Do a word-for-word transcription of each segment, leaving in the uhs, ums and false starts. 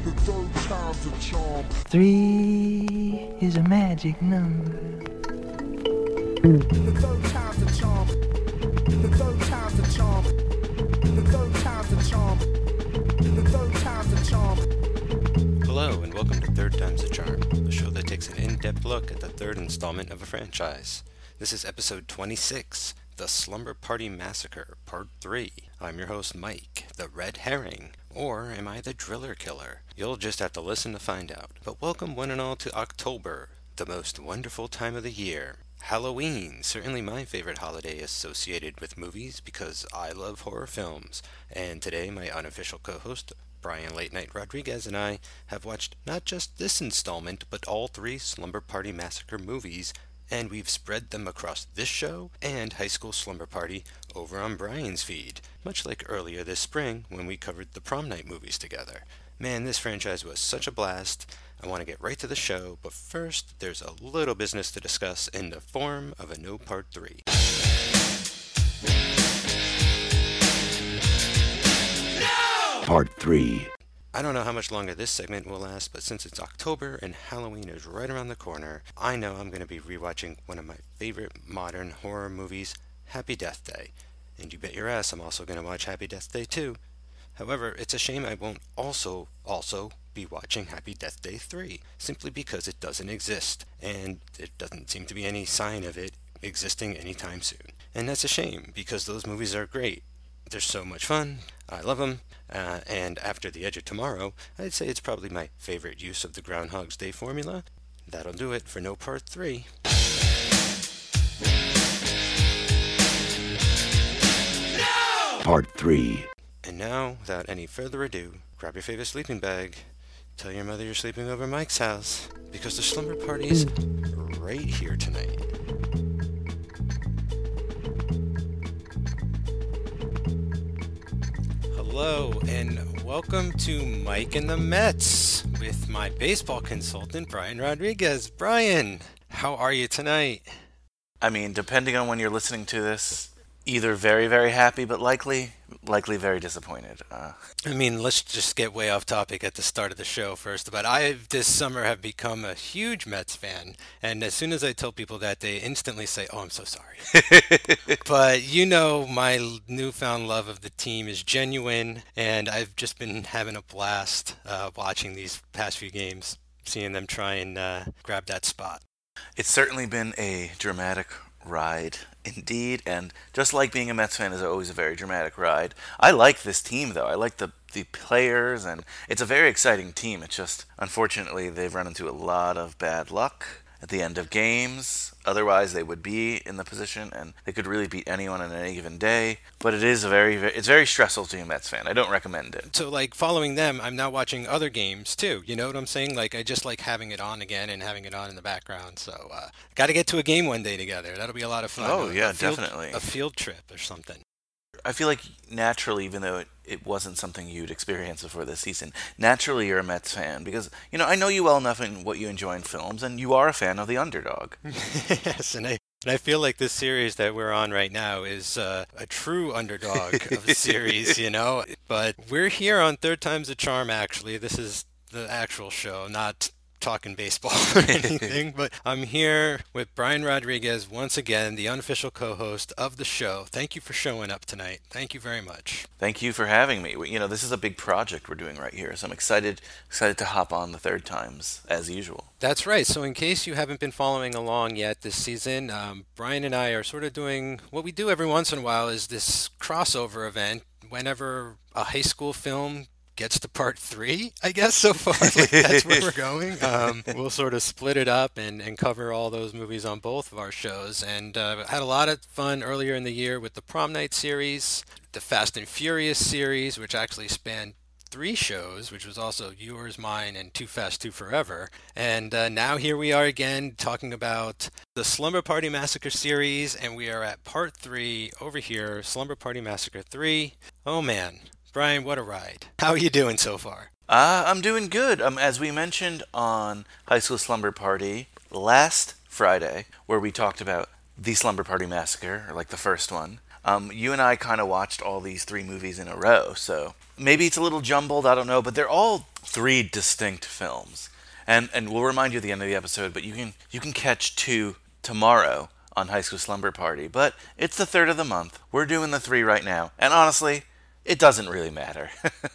third time's a charm. Three is a magic number. The third time's a charm. The third time's a charm. The third time's a charm. The third time's a charm. Hello, and welcome to Third Time's a Charm, a show that takes an in-depth look at the third installment of a franchise. This is episode twenty-six, The Slumber Party Massacre, Part three. I'm your host, Mike, the Red Herring, or am I the Driller Killer? You'll just have to listen to find out. But welcome one and all to October, the most wonderful time of the year. Halloween, certainly my favorite holiday associated with movies because I love horror films. And today my unofficial co-host, Brian Late Night Rodriguez, and I have watched not just this installment, but all three Slumber Party Massacre movies, and we've spread them across this show and High School Slumber Party over on Brian's feed, much like earlier this spring when we covered the Prom Night movies together. Man, this franchise was such a blast. I want to get right to the show, but first, there's a little business to discuss in the form of a no part three. Part three. I don't know how much longer this segment will last, but since it's October and Halloween is right around the corner, I know I'm going to be rewatching one of my favorite modern horror movies, Happy Death Day. And you bet your ass I'm also going to watch Happy Death Day too. However, it's a shame I won't also, also be watching Happy Death Day three, simply because it doesn't exist, and there doesn't seem to be any sign of it existing anytime soon. And that's a shame, because those movies are great. They're so much fun, I love them, uh, and after The Edge of Tomorrow, I'd say it's probably my favorite use of the Groundhog's Day formula. That'll do it for No Part three. No! Part three. And now, without any further ado, grab your favorite sleeping bag, tell your mother you're sleeping over Mike's house, because the slumber party's right here tonight. Hello, and welcome to Mike and the Mets with my baseball consultant, Brian Rodriguez. Brian, how are you tonight? I mean, depending on when you're listening to this, either very, very happy, but likely, likely very disappointed. Uh, I mean, let's just get way off topic at the start of the show first. But I, this summer, have become a huge Mets fan. And as soon as I tell people that, they instantly say, oh, I'm so sorry. But you know, my newfound love of the team is genuine. And I've just been having a blast uh, watching these past few games, seeing them try and uh, grab that spot. It's certainly been a dramatic ride indeed, and just like being a Mets fan is always a very dramatic ride. I like this team though. I like the the players, and it's a very exciting team. It's just, unfortunately, they've run into a lot of bad luck at the end of games. Otherwise, they would be in the position, and they could really beat anyone on any given day. But it is a very, very it's very stressful to be a Mets fan. I don't recommend it. So, like, following them, I'm now watching other games, too. You know what I'm saying? Like, I just like having it on again and having it on in the background. So, uh, got to get to a game one day together. That'll be a lot of fun. Oh, yeah, a field, definitely. A field trip or something. I feel like naturally, even though it, it wasn't something you'd experience before this season, naturally you're a Mets fan because, you know, I know you well enough in what you enjoy in films, and you are a fan of the underdog. Yes, and I, and I feel like this series that we're on right now is uh, a true underdog of a series, you know? But we're here on Third Time's a Charm, actually. This is the actual show, not talking baseball or anything, but I'm here with Brian Rodriguez once again, the unofficial co-host of the show. Thank you for showing up tonight. Thank you very much. Thank you for having me. You know, this is a big project we're doing right here, so I'm excited excited to hop on the Third Times as usual. That's right. So in case you haven't been following along yet this season, um, Brian and I are sort of doing what we do every once in a while is this crossover event whenever a high school film gets to part three, I guess, so far. Like, that's where we're going. Um, we'll sort of split it up and, and cover all those movies on both of our shows. And uh, had a lot of fun earlier in the year with the Prom Night series, the Fast and Furious series, which actually spanned three shows, which was also yours, mine, and Too Fast, Too Forever. And uh, now here we are again talking about the Slumber Party Massacre series, and we are at part three over here, Slumber Party Massacre three. Oh man. Brian, what a ride. How are you doing so far? Uh, I'm doing good. Um, as we mentioned on High School Slumber Party last Friday, where we talked about the Slumber Party Massacre, or like the first one, um, you and I kind of watched all these three movies in a row, so maybe it's a little jumbled, I don't know, but they're all three distinct films. And and we'll remind you at the end of the episode, but you can you can catch two tomorrow on High School Slumber Party. But it's the third of the month. We're doing the three right now. And honestly, it doesn't really matter.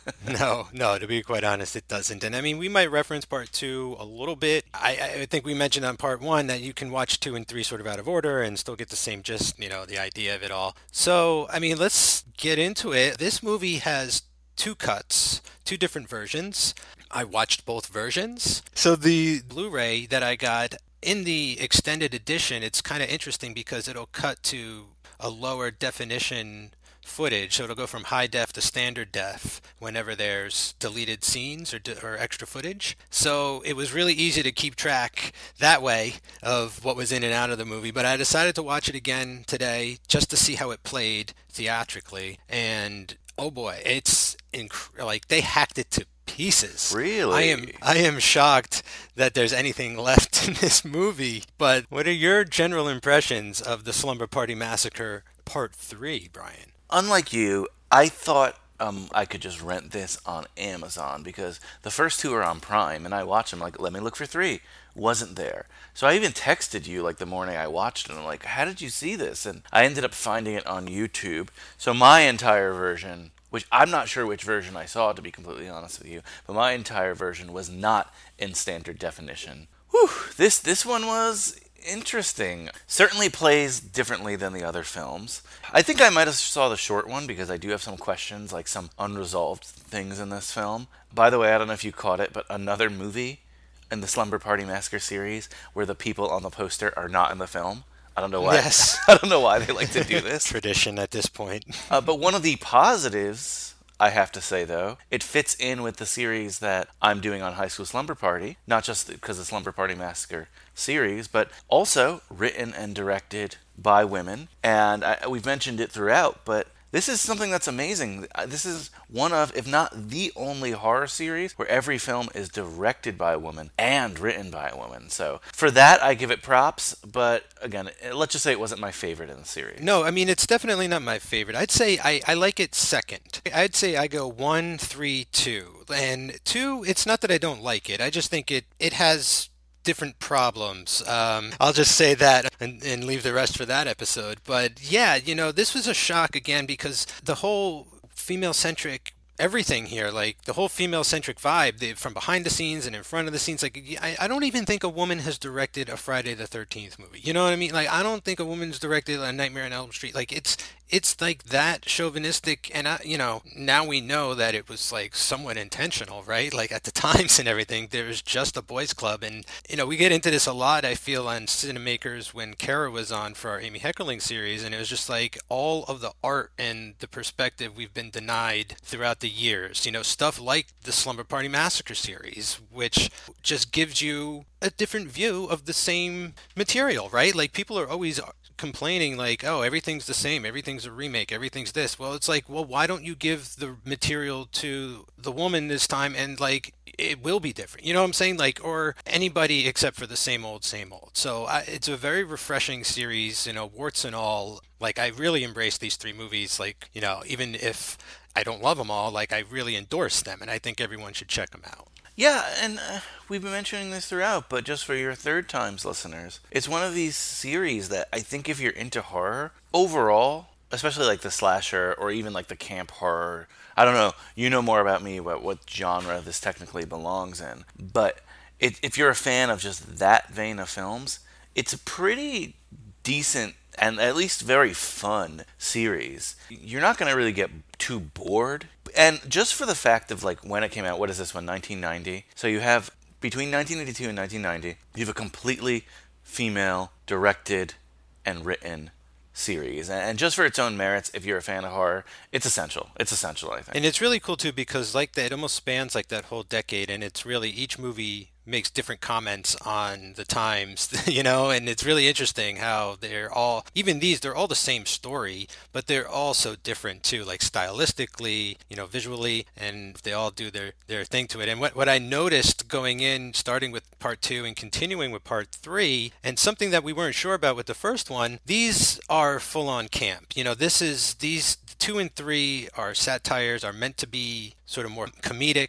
No, no, to be quite honest, it doesn't. And I mean, we might reference part two a little bit. I, I think we mentioned on part one that you can watch two and three sort of out of order and still get the same gist, you know, the idea of it all. So, I mean, let's get into it. This movie has two cuts, two different versions. I watched both versions. So the Blu-ray that I got in the extended edition, it's kind of interesting because it'll cut to a lower definition footage, so it'll go from high def to standard def whenever there's deleted scenes or, de- or extra footage. So it was really easy to keep track that way of what was in and out of the movie, but I decided to watch it again today just to see how it played theatrically, and oh boy, it's inc- like they hacked it to pieces. Really? I am I am shocked that there's anything left in this movie. But what are your general impressions of the Slumber Party Massacre Part three, Brian? Unlike you, I thought um, I could just rent this on Amazon because the first two are on Prime, and I watched them like, let me look for three. Wasn't there. So I even texted you like the morning I watched it. I'm like, how did you see this? And I ended up finding it on YouTube. So my entire version, which I'm not sure which version I saw, to be completely honest with you, but my entire version was not in standard definition. Whew, this this one was interesting. Certainly plays differently than the other films. I think I might have saw the short one because I do have some questions, like some unresolved things in this film. By the way, I don't know if you caught it, but another movie in the Slumber Party Massacre series where the people on the poster are not in the film. I don't know why. Yes. I don't know why they like to do this. Tradition at this point. Uh, but one of the positives, I have to say, though, it fits in with the series that I'm doing on High School Slumber Party, not just because of Slumber Party Massacre series, but also written and directed by women. And I, we've mentioned it throughout, but this is something that's amazing. This is one of, if not the only horror series where every film is directed by a woman and written by a woman. So for that, I give it props. But again, let's just say it wasn't my favorite in the series. No, I mean, it's definitely not my favorite. I'd say I, I like it second. I'd say I go one, three, two. And two, it's not that I don't like it. I just think it, it has different problems. Um, I'll just say that and, and leave the rest for that episode. But yeah, you know, this was a shock again because the whole female-centric everything here, like the whole female-centric vibe, the, from behind the scenes and in front of the scenes, like I, I don't even think a woman has directed a Friday the thirteenth movie. You know what I mean? Like I don't think a woman's directed a Nightmare on Elm Street. Like it's it's like that chauvinistic, and I, you know, now we know that it was like somewhat intentional, right? Like at the times and everything, there was just a boys' club, and you know we get into this a lot. I feel on Cinemakers when Kara was on for our Amy Heckerling series, and it was just like all of the art and the perspective we've been denied throughout the years. You know, stuff like the Slumber Party Massacre series, which just gives you a different view of the same material, right? Like people are always complaining like, oh, everything's the same, everything's a remake, everything's this. Well, it's like, well, why don't you give the material to the woman this time and like it will be different, you know what I'm saying? Like, or anybody except for the same old, same old. So I, it's a very refreshing series, you know, warts and all. Like I really embrace these three movies, like, you know, even if I don't love them all, like I really endorse them, and I think everyone should check them out. Yeah, and uh, we've been mentioning this throughout, but just for your third times listeners, it's one of these series that I think if you're into horror, overall, especially like the slasher or even like the camp horror, I don't know, you know more about me about what genre this technically belongs in, but it, if you're a fan of just that vein of films, it's a pretty decent and at least very fun series. You're not going to really get too bored. And just for the fact of like when it came out, what is this one, nineteen ninety? So you have, between nineteen eighty-two and nineteen ninety, you have a completely female directed and written series. And just for its own merits, if you're a fan of horror, it's essential. It's essential, I think. And it's really cool too because like that, it almost spans like that whole decade, and it's really each movie makes different comments on the times, you know, and it's really interesting how they're all, even these, they're all the same story, but they're all so different too, like stylistically, you know, visually, and they all do their, their thing to it. And what, what I noticed going in, starting with part two and continuing with part three, and something that we weren't sure about with the first one, these are full on camp. You know, this is, these two and three are satires, are meant to be sort of more comedic,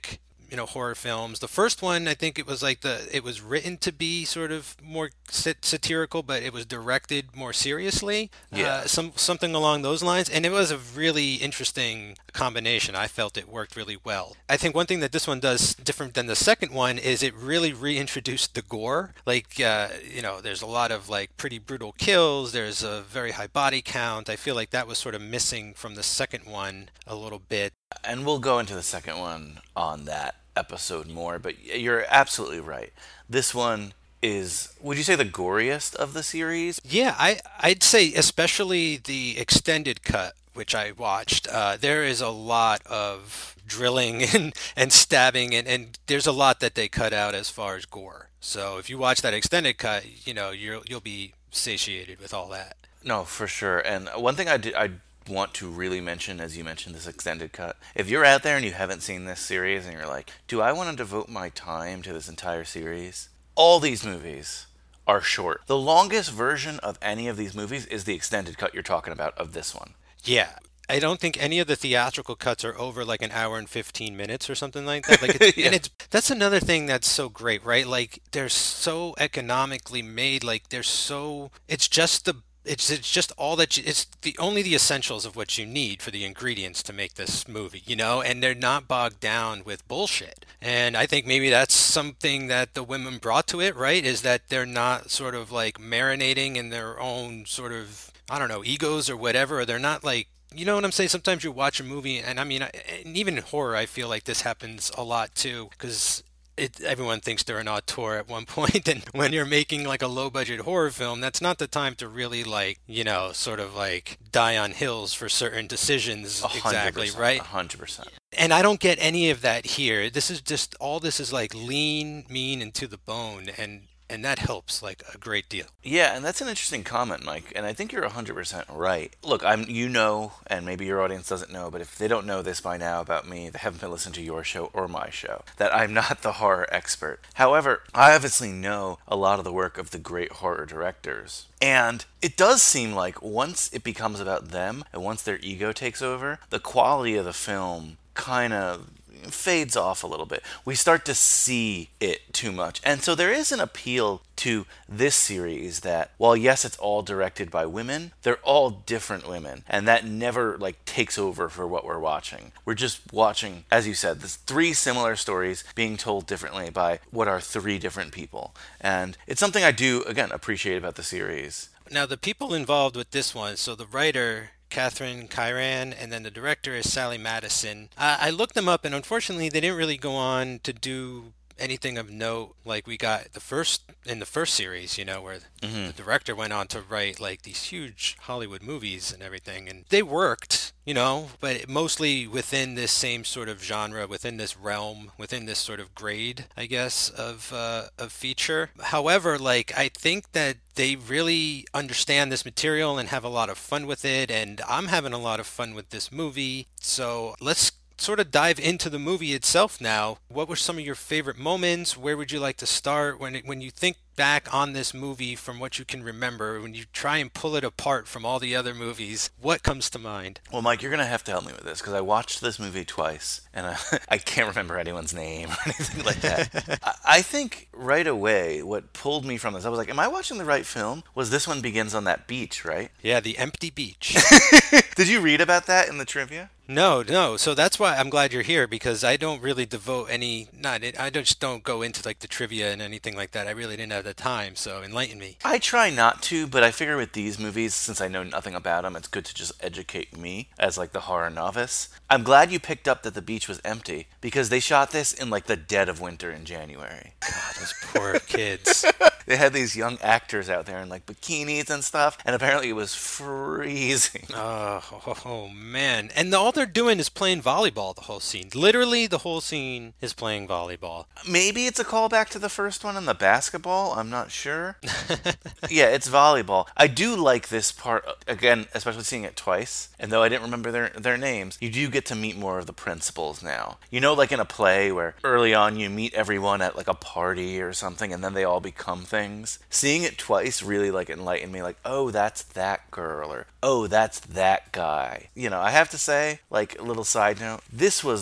you know, horror films. The first one, I think it was like the it was written to be sort of more sat- satirical, but it was directed more seriously. Yeah. Uh, some something along those lines, and it was a really interesting combination. I felt it worked really well. I think one thing that this one does different than the second one is it really reintroduced the gore. Like, uh, you know, there's a lot of like pretty brutal kills. There's a very high body count. I feel like that was sort of missing from the second one a little bit. And we'll go into the second one on that episode more, but you're absolutely right. This one is, would you say, the goriest of the series? Yeah, I, I'd say especially the extended cut, which I watched. Uh, there is a lot of drilling and, and stabbing, and, and there's a lot that they cut out as far as gore. So if you watch that extended cut, you know, you'll, you'll be satiated with all that. No, for sure. And one thing I did, I want to really mention, as you mentioned, this extended cut. If you're out there and you haven't seen this series and you're like, do I want to devote my time to this entire series? All these movies are short. The longest version of any of these movies is the extended cut you're talking about of this one. Yeah. I don't think any of the theatrical cuts are over like an hour and fifteen minutes or something like that. Like, it's, Yeah. and it's that's another thing that's so great, right? Like, they're so economically made. Like, they're so it's just the it's it's just all that you, it's the only the essentials of what you need for the ingredients to make this movie, you know, and they're not bogged down with bullshit. And I think maybe that's something that the women brought to it, right? Is that they're not sort of like marinating in their own sort of, I don't know, egos or whatever, or they're not like, you know what I'm saying? Sometimes you watch a movie, and I mean, I- and even in horror, I feel like this happens a lot too, because it, everyone thinks they're an auteur at one point, and when you're making like a low-budget horror film, that's not the time to really like, you know, sort of like die on hills for certain decisions. A hundred Exactly, percent, right? A hundred percent. And I don't get any of that here. This is just all this is like lean, mean, and to the bone, and and that helps like a great deal. Yeah, and that's an interesting comment, Mike, and I think you're one hundred percent right. Look, I'm you know, and maybe your audience doesn't know, but if they don't know this by now about me, they haven't been listening to your show or my show, that I'm not the horror expert. However, I obviously know a lot of the work of the great horror directors. And it does seem like once it becomes about them, and once their ego takes over, the quality of the film kind of fades off a little bit. We start to see it too much. And so there is an appeal to this series that, while yes, it's all directed by women, they're all different women. And that never like takes over for what we're watching. We're just watching, as you said, there's three similar stories being told differently by what are three different people. And it's something I do, again, appreciate about the series. Now, the people involved with this one, so the writer, Catherine Kyran, and then the director is Sally Madison. Uh, I looked them up, and unfortunately, they didn't really go on to do anything of note like we got the first in the first series, you know, where Mm-hmm. the director went on to write like these huge Hollywood movies and everything, and they worked, you know, but mostly within this same sort of genre, within this realm, within this sort of grade, I guess, of uh, of feature. However, like, I think that they really understand this material and have a lot of fun with it, and I'm having a lot of fun with this movie. So let's sort of dive into the movie itself now. What were some of your favorite moments? Where would you like to start when it, when you think back on this movie from what you can remember, when you try and pull it apart from all the other movies, what comes to mind? Well, Mike, you're going to have to help me with this because I watched this movie twice and I, I can't remember anyone's name or anything like that. I, I think right away what pulled me from this, I was like, am I watching the right film? Was this one begins on that beach, right? Yeah, the empty beach. Did you read about that in the trivia? No, no. So that's why I'm glad you're here, because I don't really devote any, not, I just don't go into like the trivia and anything like that. I really didn't have the time, so enlighten me. I try not to, but I figure with these movies, since I know nothing about them, it's good to just educate me as like the horror novice. I'm glad you picked up that the beach was empty because they shot this in like the dead of winter in January. God, those poor kids. They had these young actors out there in like bikinis and stuff, and apparently it was freezing. Oh, oh, oh, man. And the, all they're doing is playing volleyball the whole scene. Literally, the whole scene is playing volleyball. Maybe it's a callback to the first one in the basketball. I'm not sure. Yeah, it's volleyball. I do like this part, again, especially seeing it twice. And though I didn't remember their, their names, you do get to meet more of the principals now. You know, like in a play where early on you meet everyone at like a party or something, and then they all become things. Seeing it twice really like enlightened me, like, oh, that's that girl, or oh, that's that guy. You know, I have to say, like, a little side note, this was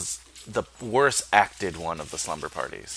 the worst acted one of the slumber parties.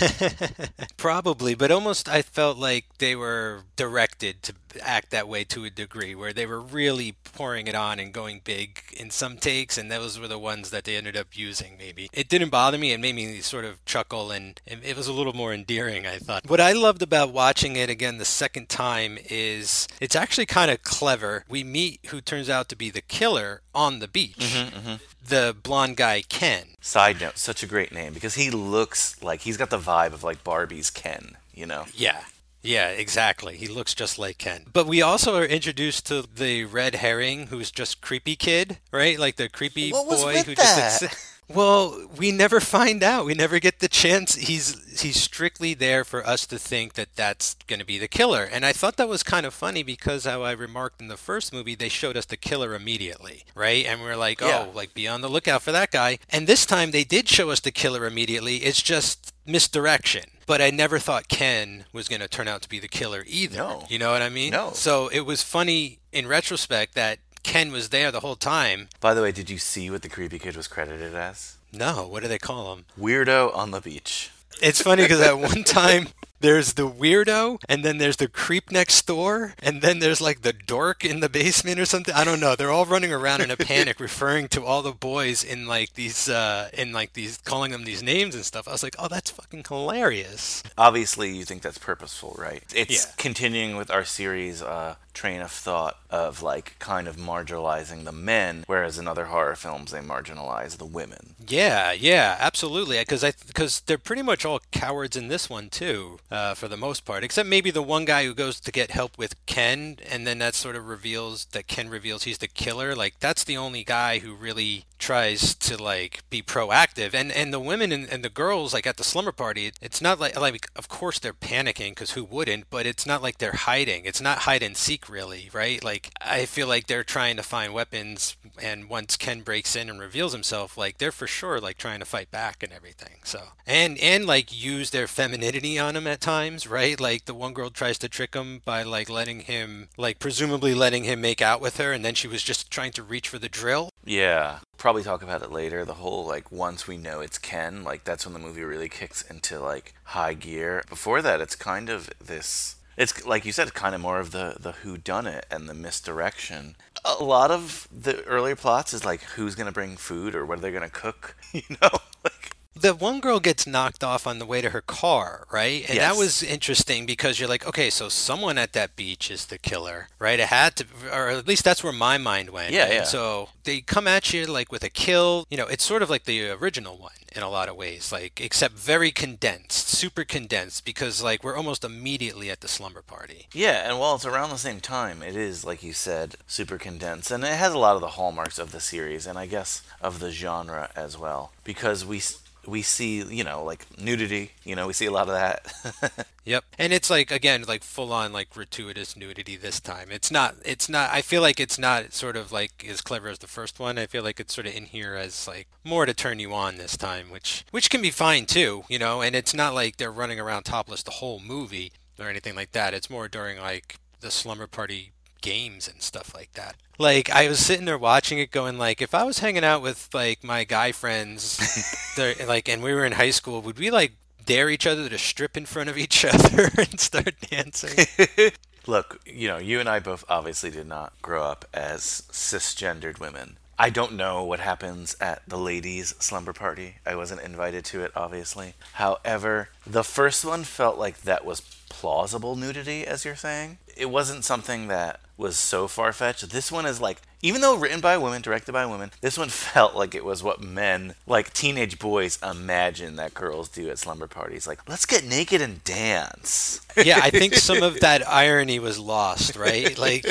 Probably, but almost I felt like they were directed to act that way to a degree, where they were really pouring it on and going big in some takes, and those were the ones that they ended up using, maybe. It didn't bother me. It made me sort of chuckle, and it was a little more endearing, I thought. What I loved about watching it again the second time is it's actually kind of clever. We meet who turns out to be the killer on the beach. Mm-hmm, mm-hmm. The blonde guy, Ken. Side note, such a great name, because he looks like, he's got the vibe of like Barbie's Ken, you know? Yeah. Yeah, exactly. He looks just like Ken. But we also are introduced to the red herring, who's just creepy kid, right? Like the creepy What was boy with who that? just... Well, we never find out. We never get the chance. He's he's strictly there for us to think that that's going to be the killer. And I thought that was kind of funny because how I remarked in the first movie, they showed us the killer immediately, right? And we we're like, Yeah. oh, like be on the lookout for that guy. And this time they did show us the killer immediately. It's just misdirection. But I never thought Ken was going to turn out to be the killer either. No. You know what I mean? No. So it was funny in retrospect that Ken was there the whole time. By the way, did you see what the creepy kid was credited as? No, what do they call him? Weirdo on the beach. It's funny because at one time there's the weirdo, and then there's the creep next door, and then there's like the dork in the basement or something. I don't know. They're all running around in a panic, referring to all the boys in like these, uh, in like these, calling them these names and stuff. I was like, oh, that's fucking hilarious. Obviously, you think that's purposeful, right? It's Yeah. continuing with our series uh, train of thought of like kind of marginalizing the men, whereas in other horror films they marginalize the women. Yeah, yeah, absolutely. Because I, because they're pretty much all cowards in this one too, uh, for the most part. Except maybe the one guy who goes to get help with Ken, and then that sort of reveals that Ken reveals he's the killer. Like that's the only guy who really tries to like be proactive. And and the women and, and the girls like at the slumber party, it, it's not like like of course they're panicking because who wouldn't? But it's not like they're hiding. It's not hide and seek really, right? Like I feel like they're trying to find weapons, and once Ken breaks in and reveals himself, like they're for sure like trying to fight back and everything. So and and like use their femininity on him at times, right? Like the one girl tries to trick him by like letting him like presumably letting him make out with her, and then she was just trying to reach for the drill. Yeah. Probably talk about it later. The whole like once we know it's Ken, like that's when the movie really kicks into like high gear. Before that, it's kind of this. It's like you said, kind of more of the the whodunit and the misdirection. A lot of the earlier plots is like who's gonna bring food or what are they gonna cook, you know? Like The one girl gets knocked off on the way to her car, right? And Yes. that was interesting because you're like, okay, so someone at that beach is the killer, right? It had to, or at least that's where my mind went. Yeah, And yeah. so they come at you like with a kill. You know, it's sort of like the original one in a lot of ways, like, except very condensed, super condensed, because like we're almost immediately at the slumber party. Yeah, and while it's around the same time, it is, like you said, super condensed. And it has a lot of the hallmarks of the series, and I guess of the genre as well. Because we s- we see, you know, like nudity, you know, we see a lot of that. Yep. And it's like, again, like full on like gratuitous nudity this time. It's not, it's not, I feel like it's not sort of like as clever as the first one. I feel like it's sort of in here as like more to turn you on this time, which, which can be fine too, you know, and it's not like they're running around topless the whole movie or anything like that. It's more during like the slumber party games and stuff like that. Like I was sitting there watching it going like, if I was hanging out with like my guy friends, they're, like, and we were in high school, would we like dare each other to strip in front of each other and start dancing? Look, you know, you and I both obviously did not grow up as cisgendered women. I don't know what happens at the ladies' slumber party. I wasn't invited to it, obviously. However, the first one felt like that was plausible nudity, as you're saying. It wasn't something that was so far-fetched. This one is like, even though written by women, directed by women, this one felt like it was what men, like teenage boys, imagine that girls do at slumber parties. Like, let's get naked and dance. Yeah, I think some of that irony was lost, right? Like,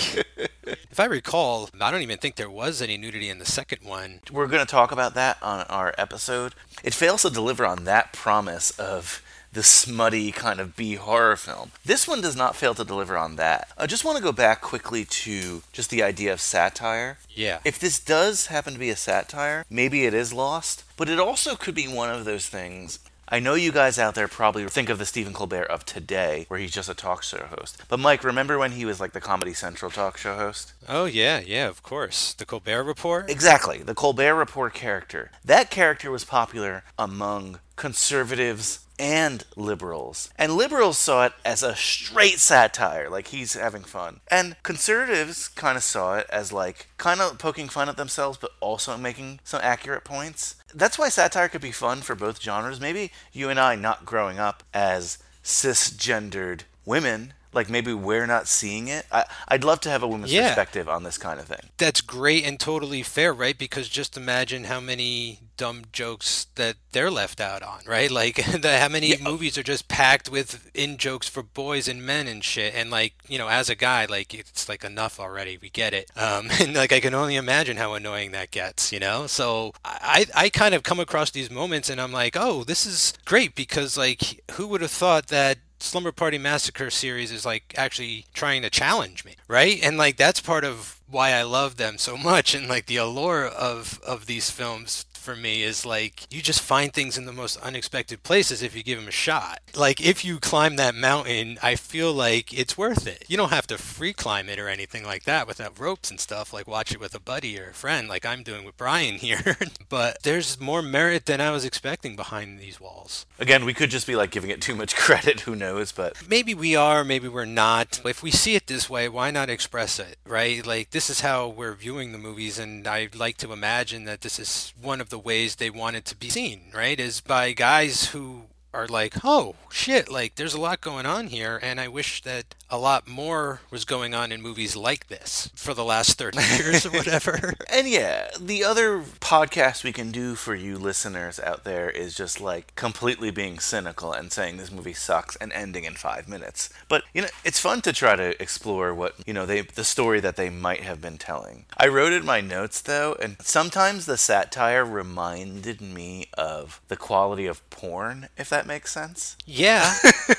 if I recall, I don't even think there was any nudity in the second one. We're going to talk about that on our episode. It fails to deliver on that promise of the smutty kind of B horror film. This one does not fail to deliver on that. I just want to go back quickly to just the idea of satire. Yeah. If this does happen to be a satire, maybe it is lost, but it also could be one of those things. I know you guys out there probably think of the Stephen Colbert of today, where he's just a talk show host. But Mike, remember when he was like the Comedy Central talk show host? Oh, yeah, yeah, of course. The Colbert Report? Exactly, the Colbert Report character. That character was popular among conservatives and liberals. And liberals saw it as a straight satire, like he's having fun. And conservatives kind of saw it as like kind of poking fun at themselves, but also making some accurate points. That's why satire could be fun for both genres. Maybe you and I not growing up as cisgendered women, like maybe we're not seeing it. I, I'd love to have a woman's Yeah. perspective on this kind of thing. That's great and totally fair, right? Because just imagine how many dumb jokes that they're left out on, right? Like the, how many Yeah. movies are just packed with in jokes for boys and men and shit. And like, you know, as a guy, like it's like enough already. We get it. Um, and like I can only imagine how annoying that gets, you know? So I, I kind of come across these moments and I'm like, oh, this is great because like who would have thought that Slumber Party Massacre series is like actually trying to challenge me, right? And like that's part of why I love them so much, and like the allure of of these films for me is like you just find things in the most unexpected places if you give them a shot. Like if you climb that mountain, I feel like it's worth it. You don't have to free climb it or anything like that without ropes and stuff, like watch it with a buddy or a friend like I'm doing with Brian here. But there's more merit than I was expecting behind these walls. Again, we could just be like giving it too much credit, who knows, but Maybe we are, maybe we're not. If we see it this way, why not express it, right? Like, this is how we're viewing the movies, and I'd like to imagine that this is one of the ways they want it to be seen, right? Is by guys who are like, oh, shit, like, there's a lot going on here, and I wish that a lot more was going on in movies like this for the last thirty years or whatever. And yeah, the other podcast we can do for you listeners out there is just like completely being cynical and saying this movie sucks and ending in five minutes. But, you know, it's fun to try to explore what, you know, they the story that they might have been telling. I wrote in my notes, though, and sometimes the satire reminded me of the quality of porn, if that makes sense. Yeah.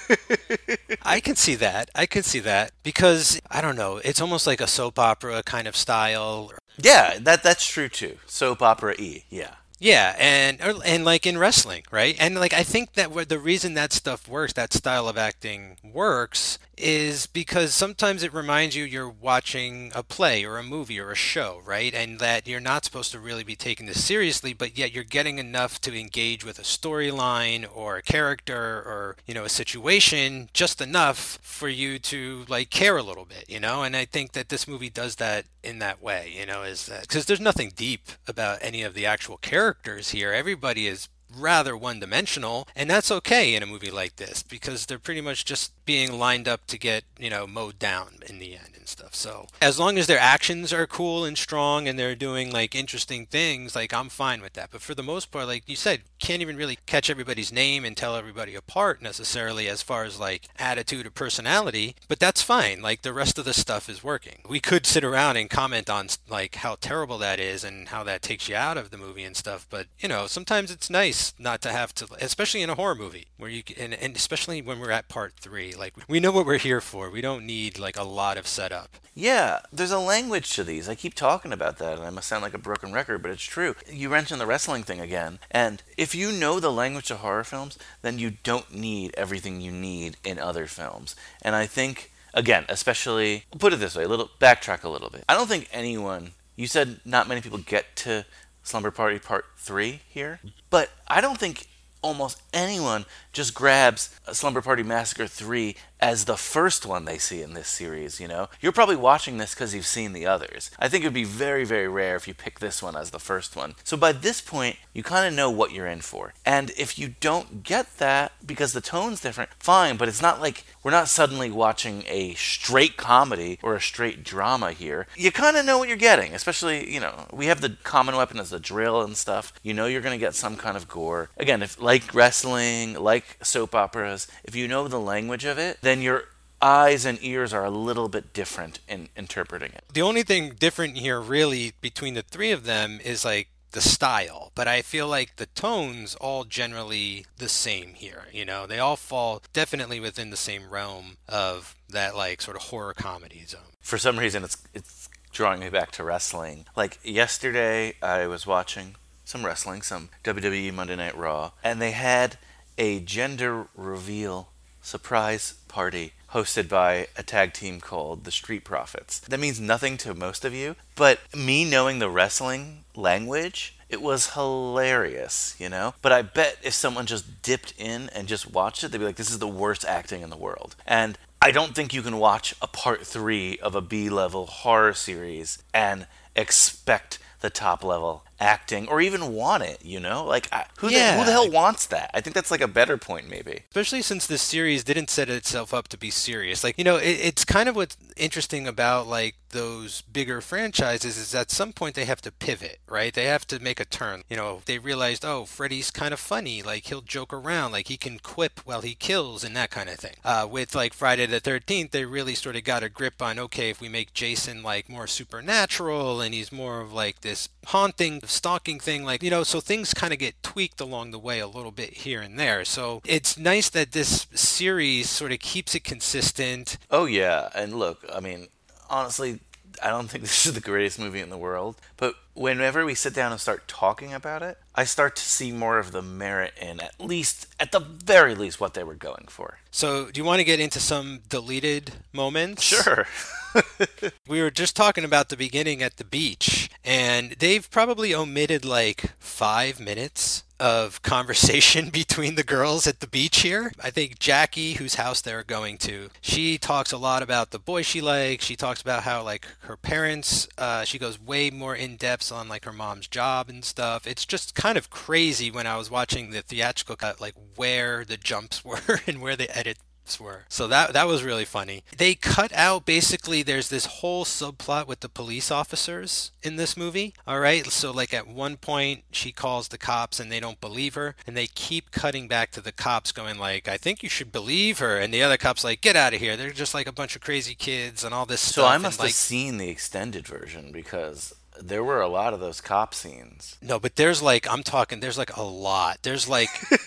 I can see that. I could see that because I don't know, it's almost like a soap opera kind of style. Yeah, that that's true too. Soap opera-y, yeah. Yeah, and or, and like in wrestling, right? And like I think that where the reason that stuff works, that style of acting works, is because sometimes it reminds you you're watching a play or a movie or a show, right? And that you're not supposed to really be taking this seriously, but yet you're getting enough to engage with a storyline or a character or, you know, a situation, just enough for you to like care a little bit, you know? And I think that this movie does that in that way, you know, is that because there's nothing deep about any of the actual characters here. Everybody is rather one-dimensional, and that's okay in a movie like this because they're pretty much just being lined up to get, you know, mowed down in the end and stuff. So as long as their actions are cool and strong and they're doing like interesting things, like I'm fine with that. But for the most part, like you said, can't even really catch everybody's name and tell everybody apart necessarily as far as like attitude or personality, but that's fine. Like the rest of the stuff is working. We could sit around and comment on like how terrible that is and how that takes you out of the movie and stuff, but you know, sometimes it's nice not to have to, especially in a horror movie where you can, and, and especially when we're at part three, like we know what we're here for. We don't need like a lot of setup. Yeah, there's a language to these. I keep talking about that, and I must sound like a broken record, but it's true. You mentioned the wrestling thing again, and if you know the language of horror films, then you don't need everything you need in other films. And I think, again, especially, put it this way, a little backtrack a little bit. I don't think anyone, you said not many people get to Slumber Party Part three here, but I don't think almost anyone just grabs Slumber Party Massacre three as the first one they see in this series, you know? You're probably watching this because you've seen the others. I think it would be very, very rare if you pick this one as the first one. So by this point, you kind of know what you're in for. And if you don't get that because the tone's different, fine, but it's not like we're not suddenly watching a straight comedy or a straight drama here. You kind of know what you're getting, especially, you know, we have the common weapon as the drill and stuff. You know you're going to get some kind of gore. Again, if like wrestling, like soap operas, if you know the language of it, then your eyes and ears are a little bit different in interpreting it. The only thing different here really between the three of them is like the style, but I feel like the tones all generally the same here, you know, they all fall definitely within the same realm of that like sort of horror comedy zone. For some reason it's it's drawing me back to wrestling. Like yesterday I was watching some wrestling, some W W E Monday Night Raw, and they had a gender reveal surprise party hosted by a tag team called the Street Profits. That means nothing to most of you, but me knowing the wrestling language, it was hilarious, you know? But I bet if someone just dipped in and just watched it, they'd be like, this is the worst acting in the world. And I don't think you can watch a part three of a B-level horror series and expect the top level acting or even want it, you know? Like, I, who, Yeah. the, who the hell wants that? I think that's like a better point, maybe. Especially since this series didn't set itself up to be serious. Like, you know, it, it's kind of what's interesting about, like, those bigger franchises is at some point they have to pivot, right? They have to make a turn. You know, they realized, oh, Freddy's kind of funny. Like, he'll joke around. Like, he can quip while he kills and that kind of thing. Uh, with, like, Friday the thirteenth, they really sort of got a grip on, okay, if we make Jason, like, more supernatural and he's more of, like, this haunting, stalking thing, like, you know, so things kind of get tweaked along the way a little bit here and there. So it's nice that this series sort of keeps it consistent. Oh, yeah. And look, I mean, honestly, I don't think this is the greatest movie in the world, but whenever we sit down and start talking about it, I start to see more of the merit in, at least, at the very least, what they were going for. So do you want to get into some deleted moments? Sure. We were just talking about the beginning at the beach, and they've probably omitted like five minutes of conversation between the girls at the beach here. I think Jackie, whose house they're going to, she talks a lot about the boy she likes. She talks about how, like, her parents, uh, she goes way more in depth on, like, her mom's job and stuff. It's just kind of crazy when I was watching the theatrical cut, like, where the jumps were and where the edit were. So that that was really funny. They cut out, basically, there's this whole subplot with the police officers in this movie. All right. So, like, at one point she calls the cops and they don't believe her, and they keep cutting back to the cops going like, I think you should believe her, and the other cops like, get out of here, they're just like a bunch of crazy kids and all this So stuff. I must and, like, have seen the extended version because there were a lot of those cop scenes. no, but there's like, I'm talking, there's like a lot. There's like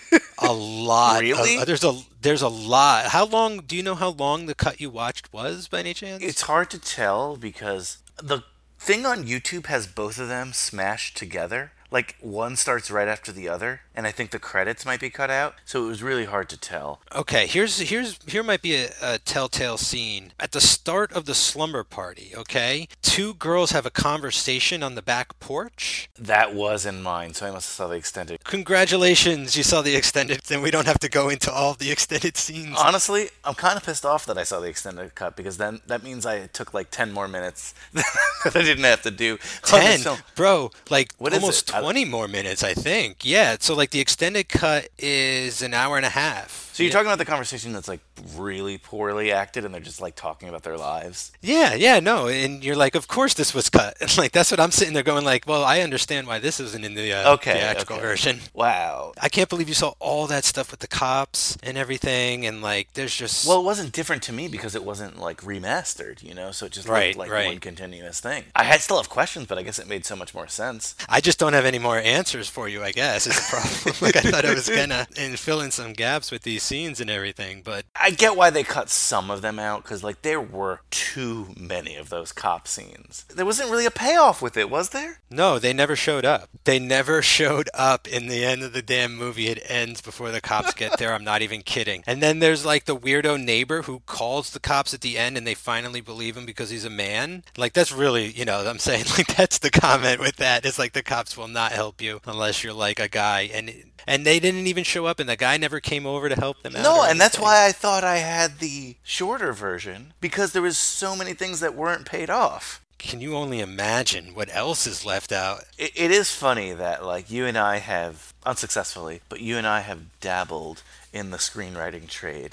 a lot. Really? Of, there's a there's a lot. How long, do you know how long the cut you watched was by any chance? It's hard to tell because the thing on YouTube has both of them smashed together. Like, one starts right after the other, and I think the credits might be cut out, so it was really hard to tell. Okay, here's here's here might be a, a telltale scene. At the start of the slumber party, okay? Two girls have a conversation on the back porch. That was in mine, so I must have saw the extended. Congratulations, you saw the extended, then we don't have to go into all the extended scenes. Honestly, I'm kind of pissed off that I saw the extended cut, because then that means I took like ten more minutes that I didn't have to do. ten? Bro, like What is almost it? I- twenty more minutes, I think. Yeah, so like the extended cut is an hour and a half. So you're yeah. talking about the conversation that's like really poorly acted, and they're just like talking about their lives? Yeah, yeah, no, and you're like, of course this was cut. Like, that's what I'm sitting there going like, well, I understand why this isn't in the uh, Okay, theatrical okay. version. Wow. I can't believe you saw all that stuff with the cops and everything, and like, there's just... Well, it wasn't different to me because it wasn't like remastered, you know, so it just Right, looked like right. one continuous thing. I had still have questions, but I guess it made so much more sense. I just don't have any more answers for you, I guess, is the problem. Like, I thought I was gonna and fill in some gaps with these scenes and everything, but... I get why they cut some of them out, because like there were too many of those cop scenes. There wasn't really a payoff with it, was there? No, they never showed up. They never showed up in the end of the damn movie. It ends before the cops get there. I'm not even kidding. And then there's like the weirdo neighbor who calls the cops at the end and they finally believe him because he's a man. Like, that's really, you know, I'm saying, like, that's the comment with that. It's like the cops will not help you unless you're like a guy. And and they didn't even show up, and the guy never came over to help them out. No, or and that's anything. why I thought I had the shorter version, because there was so many things that weren't paid off. Can you only imagine what else is left out? It, it is funny that like you and I have, unsuccessfully, but you and I have dabbled in the screenwriting trade,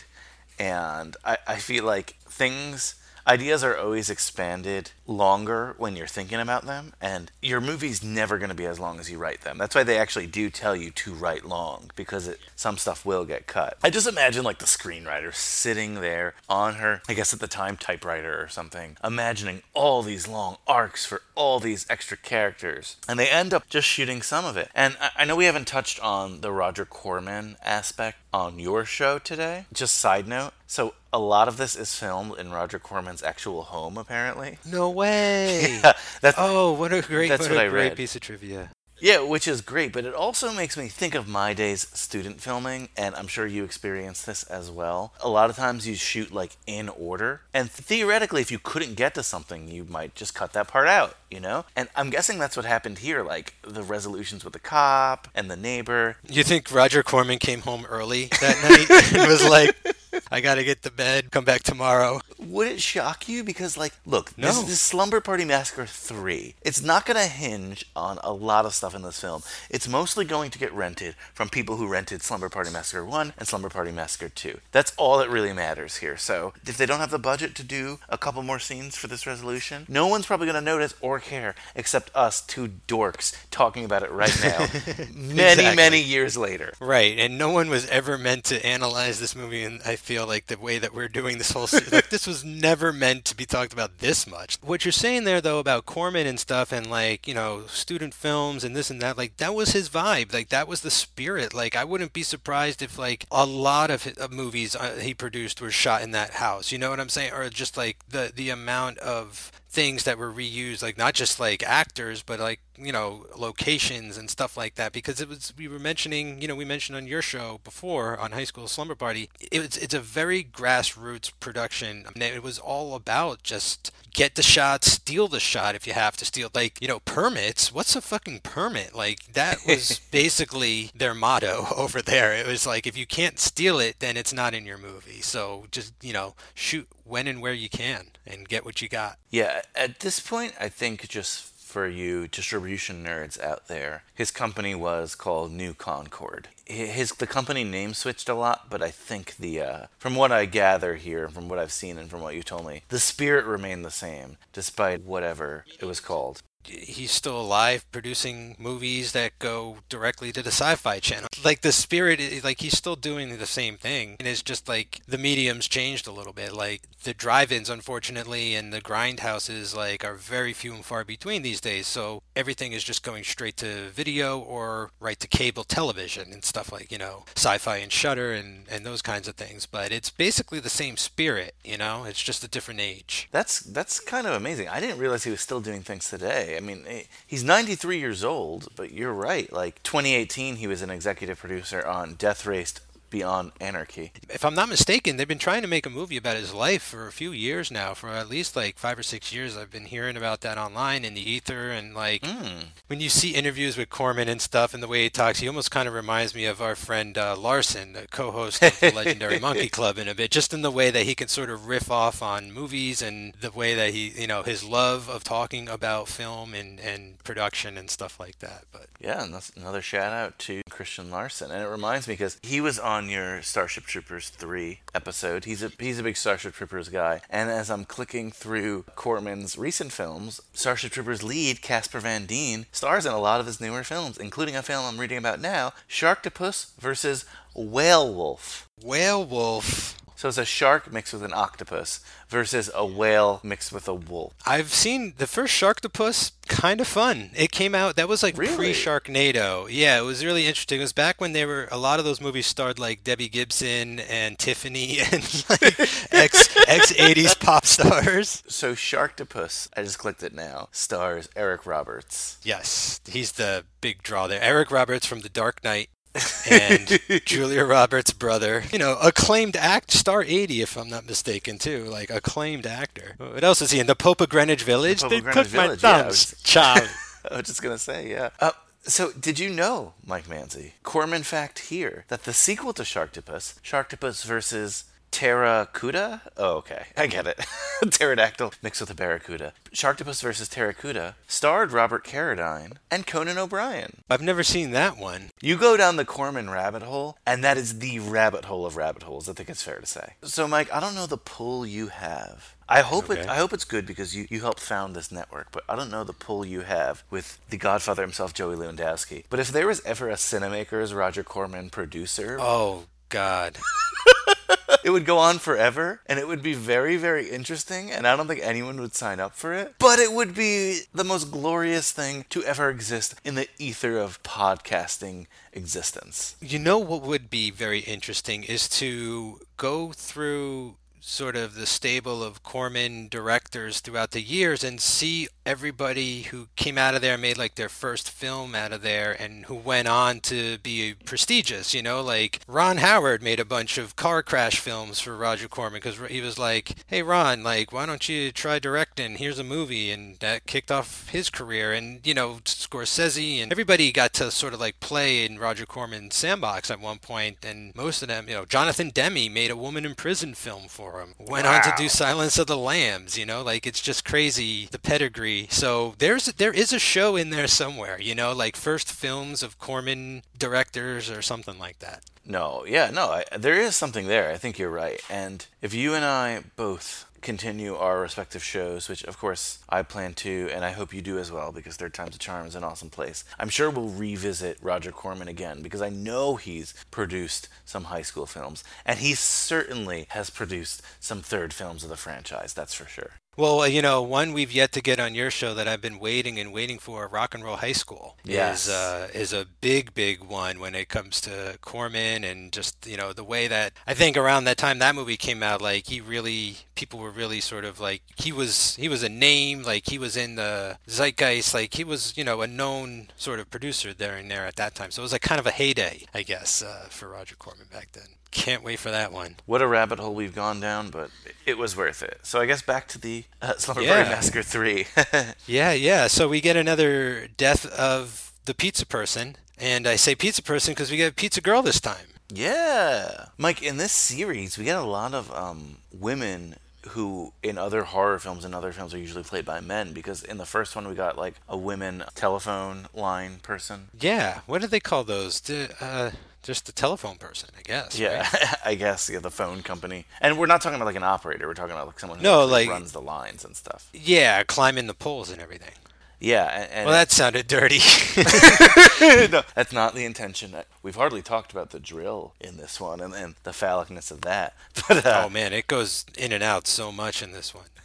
and I, I feel like things, ideas are always expanded longer when you're thinking about them, and your movie's never going to be as long as you write them. That's why they actually do tell you to write long, because it, some stuff will get cut. I just imagine like the screenwriter sitting there on her, I guess at the time, typewriter or something, imagining all these long arcs for all these extra characters, and they end up just shooting some of it. And I, I know we haven't touched on the Roger Corman aspect on your show today. Just side note, so a lot of this is filmed in Roger Corman's actual home, apparently. No way. Yeah, that's, Oh, what a great, That's what what a I great read. piece of trivia. Yeah, which is great, but it also makes me think of my days student filming, and I'm sure you experience this as well. A lot of times you shoot like in order, and theoretically, if you couldn't get to something, you might just cut that part out, you know? And I'm guessing that's what happened here, like the resolutions with the cop and the neighbor. You think Roger Corman came home early that night and was like, I gotta get to bed, come back tomorrow? Would it shock you? Because, like, look, No. this is Slumber Party Massacre three. It's not going to hinge on a lot of stuff in this film. It's mostly going to get rented from people who rented Slumber Party Massacre one and Slumber Party Massacre two. That's all that really matters here. So, if they don't have the budget to do a couple more scenes for this resolution, no one's probably going to notice or care except us two dorks talking about it right now, many, Exactly. many years later. Right, and no one was ever meant to analyze this movie, and I feel like the way that we're doing this whole series, like this was never meant to be talked about this much. What you're saying there, though, about Corman and stuff, and like, you know, student films and this and that, like that was his vibe, like that was the spirit. Like I wouldn't be surprised if like a lot of, his, of movies uh, he produced were shot in that house. You know what I'm saying? Or just like the the amount of things that were reused, like not just like actors, but like, you know, locations and stuff like that. Because it was, we were mentioning, you know, we mentioned on your show before on High School Slumber Party, it's it's a very grassroots production. I mean, it was all about just get the shot, steal the shot if you have to steal, like, you know, permits. What's a fucking permit? Like that was basically their motto over there. It was like, if you can't steal it, then it's not in your movie. So just, you know, shoot when and where you can and get what you got. Yeah, at this point, I think just for you distribution nerds out there, his company was called New Concord. His the company name switched a lot, but I think the uh, from what I gather here, from what I've seen and from what you told me, the spirit remained the same despite whatever it was called. He's still alive, producing movies that go directly to the Sci-Fi Channel. Like the spirit, like he's still doing the same thing, and it's just like the medium's changed a little bit. Like the drive-ins, unfortunately, and the grindhouses, like are very few and far between these days. So everything is just going straight to video or right to cable television and stuff like, you know, Sci-Fi and Shudder and and those kinds of things. But it's basically the same spirit, you know. It's just a different age. That's that's kind of amazing. I didn't realize he was still doing things today. I mean, he's ninety-three years old, but you're right. Like, twenty eighteen, he was an executive producer on Death Race Beyond Anarchy. If I'm not mistaken, they've been trying to make a movie about his life for a few years now, for at least like five or six years. I've been hearing about that online in the ether, and like Mm. when you see interviews with Corman and stuff and the way he talks, he almost kind of reminds me of our friend uh, Larson, the co-host of the legendary Monkey Club, in a bit, just in the way that he can sort of riff off on movies and the way that he, you know, his love of talking about film and, and production and stuff like that. But Yeah, and that's another shout out to Christian Larson. And it reminds me because he was on your Starship Troopers three episode. He's a he's a big Starship Troopers guy. And as I'm clicking through Corman's recent films, Starship Troopers lead Casper Van Dien stars in a lot of his newer films, including a film I'm reading about now, Sharktopus versus Whalewolf. Whalewolf. So it's a shark mixed with an octopus versus a whale mixed with a wolf. I've seen the first Sharktopus, kind of fun. It came out, that was like Really? pre-Sharknado. Yeah, it was really interesting. It was back when they were, a lot of those movies starred like Debbie Gibson and Tiffany and like ex, ex-eighties pop stars. So Sharktopus, I just clicked it now, stars Eric Roberts. Yes, he's the big draw there. Eric Roberts from The Dark Knight. And Julia Roberts' brother, you know, acclaimed act, star eighty if I'm not mistaken too, like acclaimed actor. What else is he in? The Pope of Greenwich Village? Pope They of Greenwich took my Village, yeah, I thumbs, was- child. I was just going to say, yeah. Uh, so, did you know, Mike Manzi, Corman fact here, that the sequel to Sharktopus, Sharktopus versus Terracuda? Oh, okay. I get it. Pterodactyl mixed with a barracuda. Sharktopus versus Terracuda starred Robert Carradine and Conan O'Brien. I've never seen that one. You go down the Corman rabbit hole, and that is the rabbit hole of rabbit holes, I think it's fair to say. So, Mike, I don't know the pull you have. I hope it. Okay. I hope it's good because you, you helped found this network, but I don't know the pull you have with the Godfather himself, Joey Lewandowski. But if there was ever a Cinemakers Roger Corman producer, Oh, God. it would go on forever, and it would be very, very interesting, and I don't think anyone would sign up for it. But it would be the most glorious thing to ever exist in the ether of podcasting existence. You know what would be very interesting is to go through sort of the stable of Corman directors throughout the years and see everybody who came out of there made like their first film out of there and who went on to be prestigious, you know, like Ron Howard made a bunch of car crash films for Roger Corman because he was like, hey, Ron, like, why don't you try directing? Here's a movie. And that kicked off his career. And, you know, Scorsese and everybody got to sort of like play in Roger Corman's sandbox at one point. And most of them, you know, Jonathan Demme made a Woman in Prison film for him. Went wow. on to do Silence of the Lambs, you know, like it's just crazy, the pedigree. So there's there is a show in there somewhere, you know, like first films of Corman directors or something like that. No, yeah, no, I, there is something there. I think you're right. And if you and I both continue our respective shows, which of course I plan to, and I hope you do as well, because Third Time's a Charm is an awesome place. I'm sure we'll revisit Roger Corman again, because I know he's produced some high school films, and he certainly has produced some third films of the franchise, that's for sure. Well, you know, one we've yet to get on your show that I've been waiting and waiting for, Rock and Roll High School, yes. is uh, is a big, big one when it comes to Corman and just, you know, the way that, I think around that time that movie came out, like, he really, people were really sort of like, he was, he was a name, like, he was in the zeitgeist, like, he was, you know, a known sort of producer there and there at that time. So it was like kind of a heyday, I guess, uh, for Roger Corman back then. Can't wait for that one. What a rabbit hole we've gone down, but it was worth it. So I guess back to the uh, Slumber yeah. Party Massacre three. yeah, yeah. So we get another death of the pizza person. And I say pizza person because we get a pizza girl this time. Yeah. Mike, in this series, we get a lot of um, women who in other horror films and other films are usually played by men, because in the first one we got like a women telephone line person. Yeah. What do they call those? The, uh... Just the telephone person, I guess. Yeah, right? I guess, yeah, the phone company. And we're not talking about like an operator, we're talking about like someone who no, like, runs the lines and stuff. Yeah, climbing the poles and everything. Yeah. And, and well, that sounded dirty. No, that's not the intention. We've hardly talked about the drill in this one and, and the phallicness of that. But, uh, oh, man, it goes in and out so much in this one.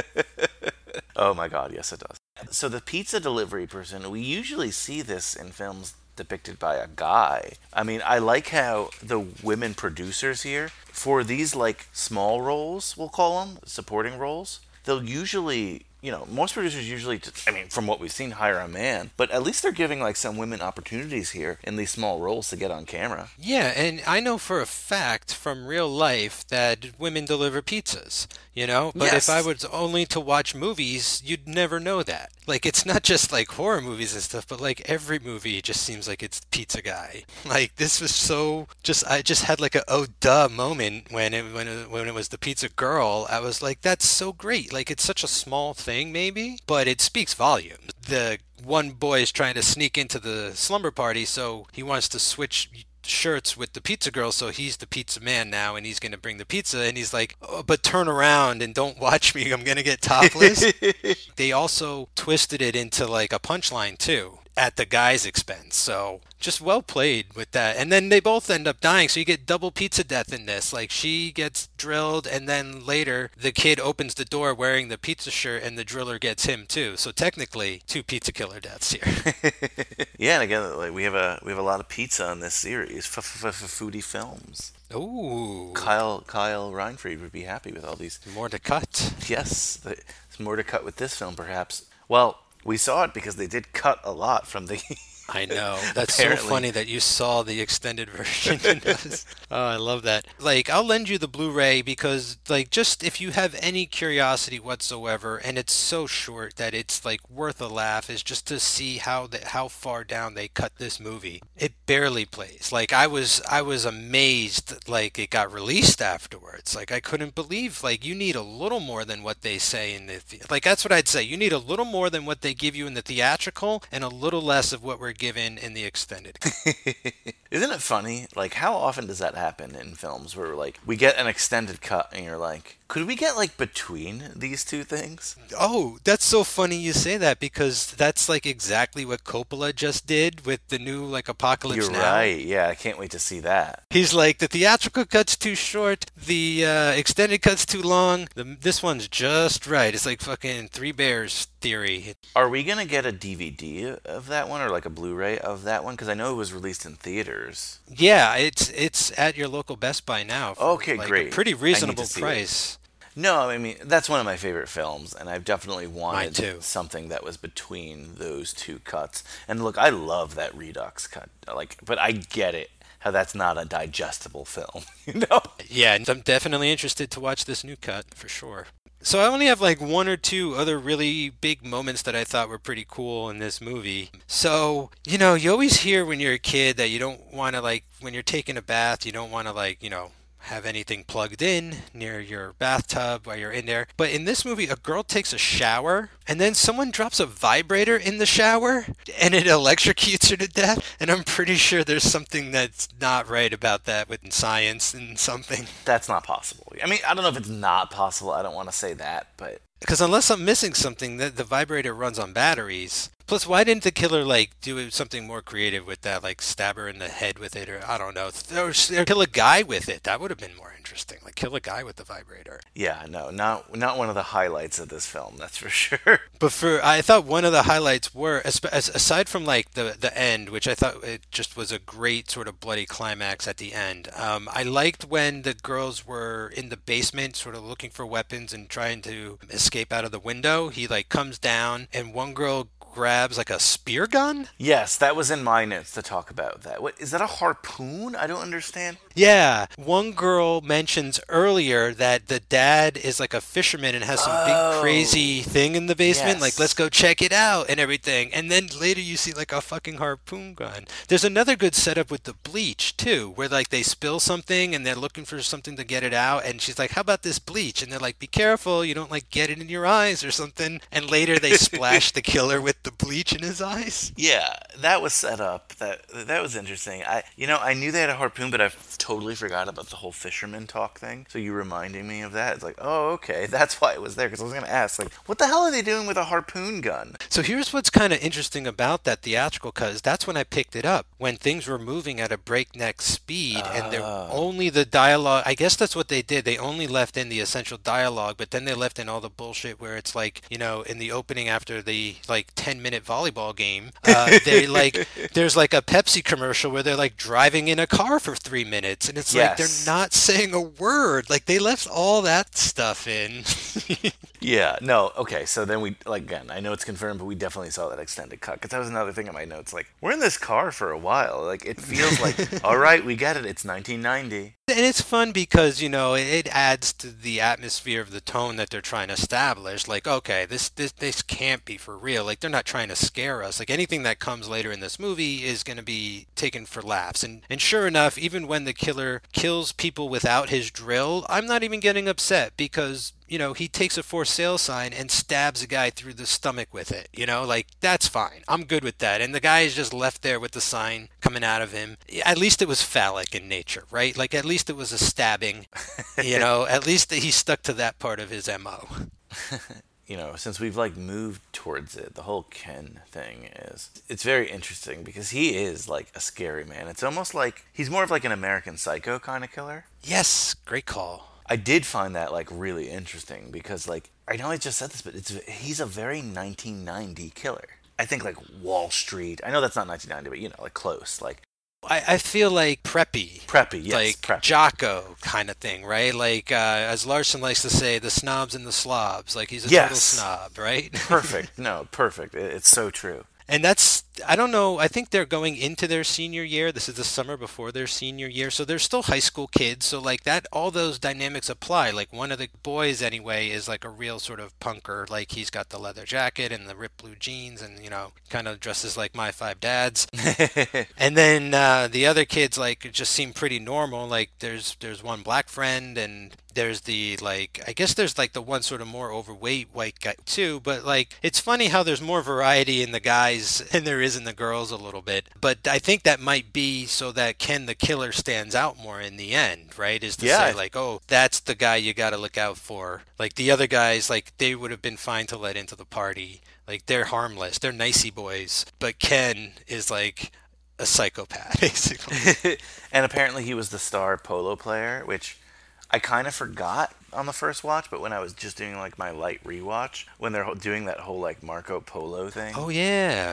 Oh, my God, yes, it does. So the pizza delivery person, we usually see this in films depicted by a guy. I mean, I like how the women producers here, for these like small roles, we'll call them, supporting roles, they'll usually, you know, most producers usually, I mean, from what we've seen, hire a man, but at least they're giving like some women opportunities here in these small roles to get on camera. Yeah, and I know for a fact from real life that women deliver pizzas, you know? But yes. if I was only to watch movies, you'd never know that. Like, it's not just like horror movies and stuff, but like every movie just seems like it's Pizza Guy. Like, this was so just, I just had like a oh duh moment when it, when it, when it was the Pizza Girl. I was like, that's so great. Like, it's such a small thing maybe, but it speaks volumes. The one boy is trying to sneak into the slumber party, so he wants to switch shirts with the pizza girl, so he's the pizza man now, and he's going to bring the pizza, and he's like, oh, but turn around and don't watch me, I'm going to get topless. They also twisted it into like a punchline too, at the guy's expense, so just well played with that. And then they both end up dying, so you get double pizza death in this. Like, she gets drilled, and then later the kid opens the door wearing the pizza shirt, and the driller gets him too. So technically, two pizza killer deaths here. Yeah, and again, like we have a we have a lot of pizza in this series. Foodie films. Ooh. Kyle Kyle Reinfried would be happy with all these. More to cut. Yes, there's more to cut with this film, perhaps. Well, we saw it because they did cut a lot from the... I know. That's Apparently. so funny that you saw the extended version. Oh, I love that. Like, I'll lend you the Blu-ray because, like, just if you have any curiosity whatsoever, and it's so short that it's, like, worth a laugh, is just to see how the, how far down they cut this movie. It barely plays. Like, I was I was amazed, like, it got released afterwards. Like, I couldn't believe, like, you need a little more than what they say in the... The- like, that's what I'd say. You need a little more than what they give you in the theatrical, and a little less of what we're given in the extended. Isn't it funny? Like, how often does that happen in films where, like, we get an extended cut and you're like, could we get, like, between these two things? Oh, that's so funny you say that, because that's, like, exactly what Coppola just did with the new, like, Apocalypse You're Now. right. Yeah, I can't wait to see that. He's like, the theatrical cut's too short, the uh, extended cut's too long, the, this one's just right. It's like fucking Three Bears theory. Are we going to get a D V D of that one, or like a Blu-ray of that one? Because I know it was released in theaters. Yeah, it's it's at your local Best Buy now. For Okay, like great. a pretty I need reasonable to see price. No, I mean that's one of my favorite films, and I've definitely wanted too. something that was between those two cuts. And look, I love that Redux cut. Like, but I get it how that's not a digestible film. You know? Yeah, and I'm definitely interested to watch this new cut for sure. So I only have like one or two other really big moments that I thought were pretty cool in this movie. So, you know, you always hear when you're a kid that you don't want to like, when you're taking a bath, you don't want to like, you know, have anything plugged in near your bathtub while you're in there. But in this movie, a girl takes a shower and then someone drops a vibrator in the shower and it electrocutes her to death. And I'm pretty sure there's something that's not right about that with science and something. That's not possible. I mean, I don't know if it's not possible. I don't want to say that, but Because unless I'm missing something, the, the vibrator runs on batteries. Plus, why didn't the killer, like, do something more creative with that? Like, stab her in the head with it, or I don't know. Or, or kill a guy with it. That would have been more interesting. Like, kill a guy with the vibrator. yeah, no, not not one of the highlights of this film, that's for sure. But for, I thought one of the highlights were, as, as, aside from, like, the, the end, which I thought it just was a great sort of bloody climax at the end. Um, I liked when the girls were in the basement, sort of looking for weapons and trying to escape out of the window. He, like, comes down, and one girl grabs like a spear gun. Yes, that was in my notes to talk about that. What is that, a harpoon? I don't understand. Yeah, one girl mentions earlier that the dad is like a fisherman and has some Oh. big crazy thing in the basement. Yes. Like, let's go check it out and everything. And then later you see like a fucking harpoon gun. There's another good setup with the bleach too, where like they spill something and they're looking for something to get it out. And she's like, how about this bleach? And they're like, be careful, you don't like get it in your eyes or something. And later they splash the killer with the bleach in his eyes. Yeah, that was set up. That that was interesting. I, you know, I knew they had a harpoon, but I totally forgot about the whole fisherman talk thing. So you reminding me of that. It's like, oh, okay, that's why it was there. Because I was gonna ask, like, what the hell are they doing with a harpoon gun? So here's what's kind of interesting about that theatrical cut is that's when I picked it up, when things were moving at a breakneck speed and there only the dialogue. I guess that's what they did. They only left in the essential dialogue, but then they left in all the bullshit where it's like, you know, in the opening after the like ten minute volleyball game, uh, they like there's like a Pepsi commercial where they're like driving in a car for three minutes and it's like Yes. they're not saying a word. Like they left all that stuff in. Yeah, no, okay, so then we, like, again, I know it's confirmed, but we definitely saw that extended cut, because that was another thing in my notes, like, we're in this car for a while, like, it feels like, all right, we get it, it's nineteen ninety. And it's fun because, you know, it, it adds to the atmosphere of the tone that they're trying to establish. Like, okay, this, this this can't be for real. Like, they're not trying to scare us. Like, anything that comes later in this movie is going to be taken for laughs. And, and sure enough, even when the killer kills people without his drill, I'm not even getting upset because, you know, he takes a for sale sign and stabs a guy through the stomach with it. You know, like, that's fine. I'm good with that. And the guy is just left there with the sign coming out of him. At least it was phallic in nature, right? Like, at least it was a stabbing. You know, at least he stuck to that part of his M O. You know, since we've like moved towards it, the whole Ken thing is, it's very interesting because he is like a scary man. It's almost like he's more of like an American Psycho kind of killer. Yes, great call. I did find that like really interesting because like, I know I just said this, but it's he's a very nineteen ninety killer. I think like Wall Street. I know that's not nineteen ninety, but you know, like close, like I, I feel like preppy. preppy, yes, Like preppy. Jocko kind of thing, right? Like, uh, as Larson likes to say, the snobs and the slobs. Like, he's a total Yes. snob, right? Perfect. No, perfect. It- It's so true. And that's, I don't know, I think they're going into their senior year. This is the summer before their senior year. So they're still high school kids. So, like, that, all those dynamics apply. Like, one of the boys, anyway, is like a real sort of punker. Like, he's got the leather jacket and the ripped blue jeans and, you know, kind of dresses like my five dads. And then uh, the other kids, like, just seem pretty normal. Like, there's there's one black friend and there's the, like, I guess there's, like, the one sort of more overweight white guy, too. But, like, it's funny how there's more variety in the guys than there is in the girls a little bit. But I think that might be so that Ken the killer stands out more in the end, right? Is to Yeah. say, like, oh, that's the guy you got to look out for. Like, the other guys, like, they would have been fine to let into the party. Like, they're harmless. They're nicey boys. But Ken is, like, a psychopath, basically. And apparently he was the star polo player, which I kind of forgot on the first watch, but when I was just doing like my light rewatch, when they're ho- doing that whole like Marco Polo thing. Oh, yeah.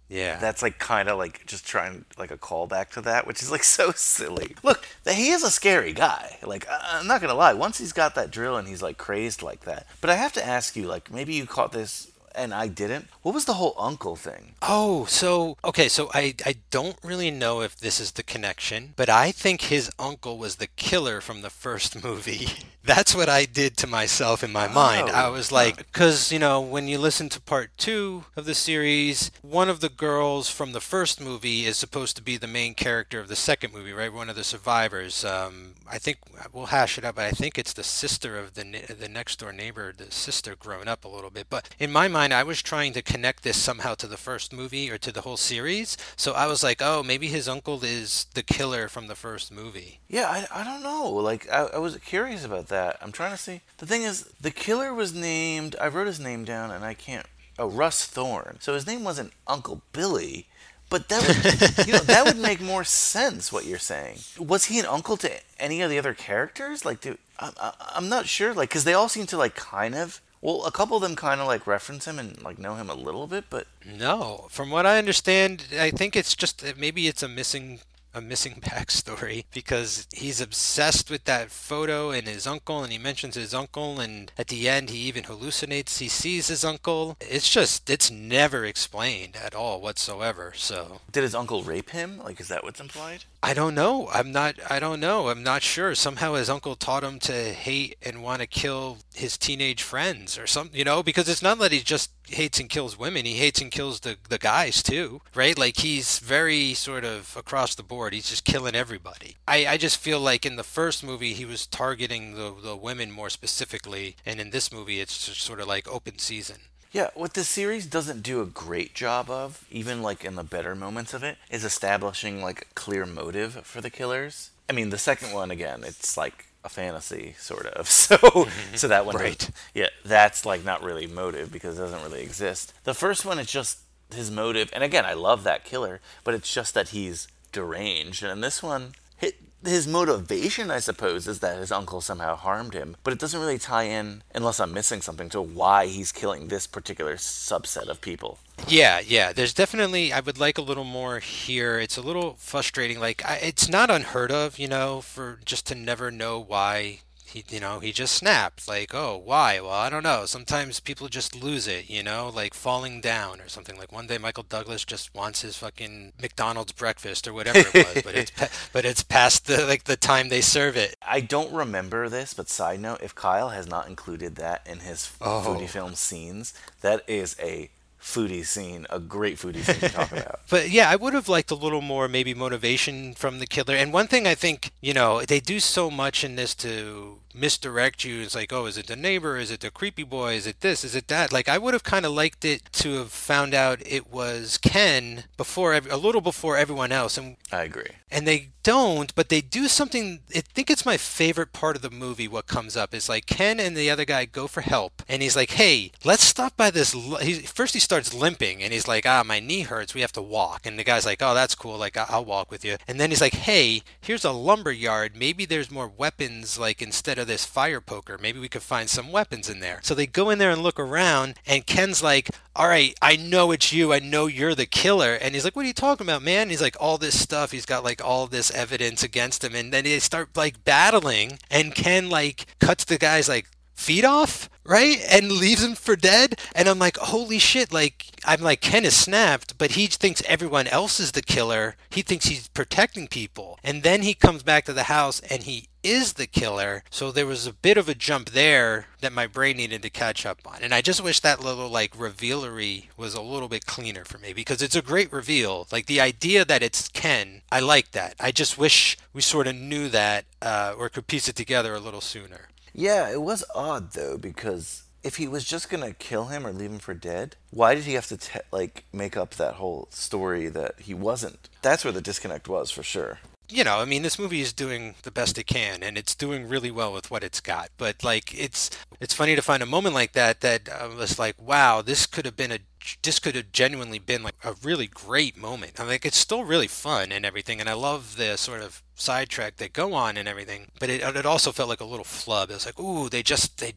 Yeah. That's like kind of like just trying like a callback to that, which is like so silly. Look, th- he is a scary guy. Like I- I'm not gonna lie. Once he's got that drill and he's like crazed like that. But I have to ask you, like maybe you caught this and I didn't. What was the whole uncle thing? Oh, so okay, so I I don't really know if this is the connection, but I think his uncle was the killer from the first movie. That's what I did to myself in my mind. I Oh, was huh. like, because, you know, when you listen to part two of the series, one of the girls from the first movie is supposed to be the main character of the second movie, right? One of the survivors. Um, I think we'll hash it out, but I think it's the sister of the ne- the next door neighbor, the sister grown up a little bit. But in my mind, I was trying to connect this somehow to the first movie or to the whole series. So I was like, oh, maybe his uncle is the killer from the first movie. Yeah, I, I don't know. Like, I, I was curious about that. I'm trying to see. The thing is, the killer was named, I wrote his name down and I can't, oh, Russ Thorne. So his name wasn't Uncle Billy, but that would, you know, that would make more sense, what you're saying. Was he an uncle to any of the other characters? Like, do, I, I, I'm not sure, like, because they all seem to, like, kind of, well, a couple of them kind of, like, reference him and, like, know him a little bit, but No, from what I understand, I think it's just maybe it's a missing a missing backstory because he's obsessed with that photo and his uncle, and he mentions his uncle, and at the end he even hallucinates he sees his uncle. It's just it's never explained at all whatsoever. So did his uncle rape him? Like, is that what's implied? I don't know. I'm not. I don't know. I'm not sure. Somehow his uncle taught him to hate and want to kill his teenage friends or something. You know, because it's not that he just hates and kills women. He hates and kills the the guys too, right? Like he's very sort of across the board. He's just killing everybody. I I just feel like in the first movie he was targeting the the women more specifically, and in this movie it's just sort of like open season. Yeah, what this series doesn't do a great job of, even like in the better moments of it, is establishing like a clear motive for the killers. I mean, the second one again, it's like a fantasy sort of. So, so that one, Right. does- yeah, that's like not really motive because it doesn't really exist. The first one, it's just his motive, and again, I love that killer, but it's just that he's deranged. And in this one, hi- his motivation, I suppose, is that his uncle somehow harmed him, but it doesn't really tie in, unless I'm missing something, to why he's killing this particular subset of people. Yeah, yeah. There's definitely, I would like a little more here. It's a little frustrating. Like, I, it's not unheard of, you know, for just to never know why he, you know, he just snapped. Like, oh, why? Well, I don't know. Sometimes people just lose it, you know, like falling down or something. Like one day Michael Douglas just wants his fucking McDonald's breakfast or whatever it was, but it's pa- but it's past the like the time they serve it. I don't remember this, but side note, if Kyle has not included that in his Oh. foodie film scenes, that is a foodie scene, a great foodie scene to talk about. But yeah, I would have liked a little more maybe motivation from the killer. And one thing I think, you know, they do so much in this to misdirect you. It's like, oh, is it the neighbor? Is it the creepy boy? Is it this? Is it that? Like, I would have kind of liked it to have found out it was Ken before, ev- a little before everyone else. And I agree. and they don't, but they do something. I think it's my favorite part of the movie. What comes up is like Ken and the other guy go for help, and he's like, "Hey, let's stop by this." l-" He, first, he starts limping, and he's like, "Ah, my knee hurts. We have to walk." And the guy's like, "Oh, that's cool. Like, I- I'll walk with you." And then he's like, "Hey, here's a lumber yard. Maybe there's more weapons. Like instead of this fire poker, maybe we could find some weapons in there." So they go in there and look around, and Ken's like, "All right, I know it's you. I know you're the killer." And he's like, "What are you talking about, man?" And he's like, all this stuff. He's got like all this evidence against him, and then they start like battling, and Ken like cuts the guy's like feet off, right, and leaves him for dead. And I'm like, holy shit! Like I'm like, Ken is snapped, but he thinks everyone else is the killer. He thinks he's protecting people, and then he comes back to the house and he is the killer. So there was a bit of a jump there that my brain needed to catch up on, and I just wish that little like revealery was a little bit cleaner for me, because it's a great reveal. Like the idea that it's Ken, I like that. I just wish we sort of knew that uh, or could piece it together a little sooner. Yeah, it was odd though, because if he was just gonna kill him or leave him for dead, why did he have to te- like make up that whole story that he wasn't? That's where the disconnect was for sure. You know, I mean, this movie is doing the best it can, and it's doing really well with what it's got. But like, it's it's funny to find a moment like that that I was like, wow, this could have been a this could have genuinely been like a really great moment. I'm like, it's still really fun and everything, and I love the sort of sidetrack they go on and everything. But it it also felt like a little flub. It was like, ooh, they just they just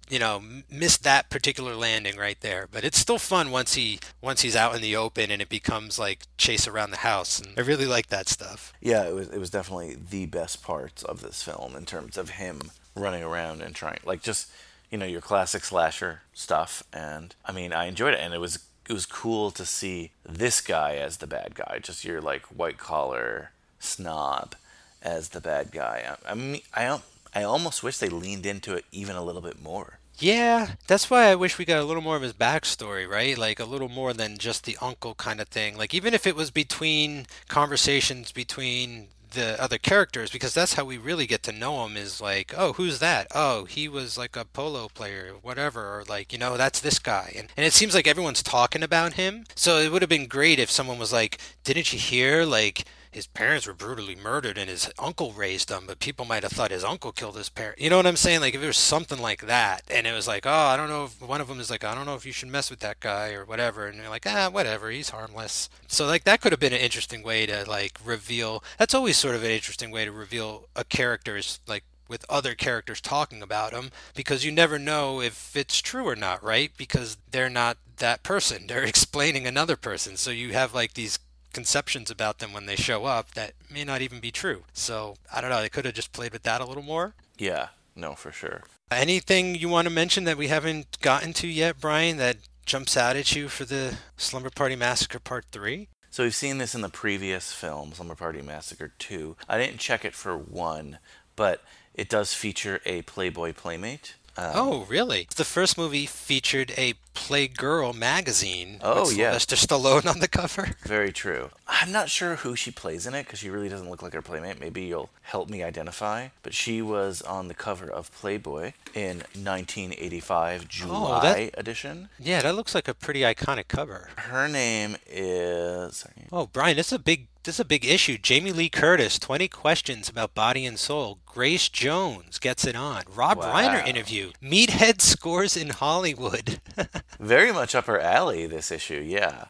you know, m- missed that particular landing right there. But it's still fun once he once he's out in the open and it becomes like chase around the house. And I really like that stuff. Yeah, it was it was definitely the best parts of this film in terms of him running around and trying, like, just, you know, your classic slasher stuff. And I mean, I enjoyed it, and it was it was cool to see this guy as the bad guy, just your like white collar snob as the bad guy. I, I mean, I al- I almost wish they leaned into it even a little bit more. Yeah, that's why I wish we got a little more of his backstory, right? Like a little more than just the uncle kind of thing. Like even if it was between conversations between the other characters, because that's how we really get to know him is like, oh, who's that? Oh, he was like a polo player, whatever, or like, you know, that's this guy. And and it seems like everyone's talking about him. So it would have been great if someone was like, didn't you hear like his parents were brutally murdered and his uncle raised them, but people might have thought his uncle killed his parents. You know what I'm saying? Like if it was something like that, and it was like, oh, I don't know if one of them is like, I don't know if you should mess with that guy or whatever, and you're like, ah, whatever, he's harmless. So like that could have been an interesting way to like reveal. That's always sort of an interesting way to reveal a character's like with other characters talking about him, because you never know if it's true or not, right? Because they're not that person. They're explaining another person. So you have like these conceptions about them when they show up that may not even be true. So I don't know, they could have just played with that a little more. Yeah, no, for sure. Anything you want to mention that we haven't gotten to yet, Brian, that jumps out at you for the Slumber Party Massacre Part three? So we've seen this in the previous film, Slumber Party Massacre two. I didn't check it for one, but it does feature a Playboy Playmate. Um, oh, really? The first movie featured a Playgirl magazine oh, with yeah. Sylvester Stallone on the cover. Very true. I'm not sure who she plays in it because she really doesn't look like her Playmate. Maybe you'll help me identify. But she was on the cover of Playboy in nineteen eighty-five July Oh, that- edition. Yeah, that looks like a pretty iconic cover. Her name is... sorry. Oh, Brian, this is a big this is a big issue. Jamie Lee Curtis, twenty questions about body and soul. Grace Jones gets it on. Rob Wow. Reiner interview. Meathead scores in Hollywood. Very much up her alley, this issue, yeah.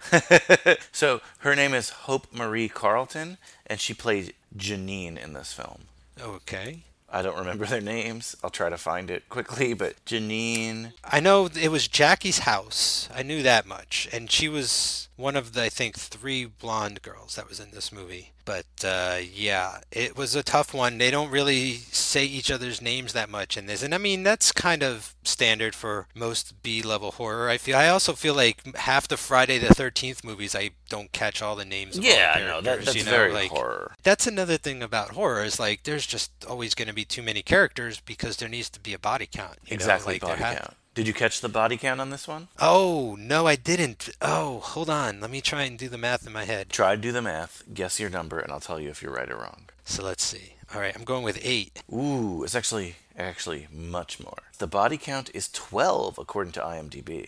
So her name is Hope Marie Carlton, and she played Janine in this film. Okay. I don't remember their names. I'll try to find it quickly, but Janine... I know it was Jackie's house. I knew that much. And she was one of the, I think, three blonde girls that was in this movie. But, uh, yeah, it was a tough one. They don't really say each other's names that much in this. And, I mean, that's kind of standard for most B-level horror, I feel. I also feel like half the Friday the thirteenth movies, I don't catch all the names of Yeah, all the no, that, characters. that's you know? very like, horror. That's another thing about horror is, like, there's just always going to be too many characters because there needs to be a body count. You Exactly, know? Like, body there ha- count. Did you catch the body count on this one? Oh, no, I didn't. Oh, hold on. Let me try and do the math in my head. Try to do the math, guess your number, and I'll tell you if you're right or wrong. So let's see. All right, I'm going with eight. Ooh, it's actually actually much more. The body count is twelve, according to IMDb.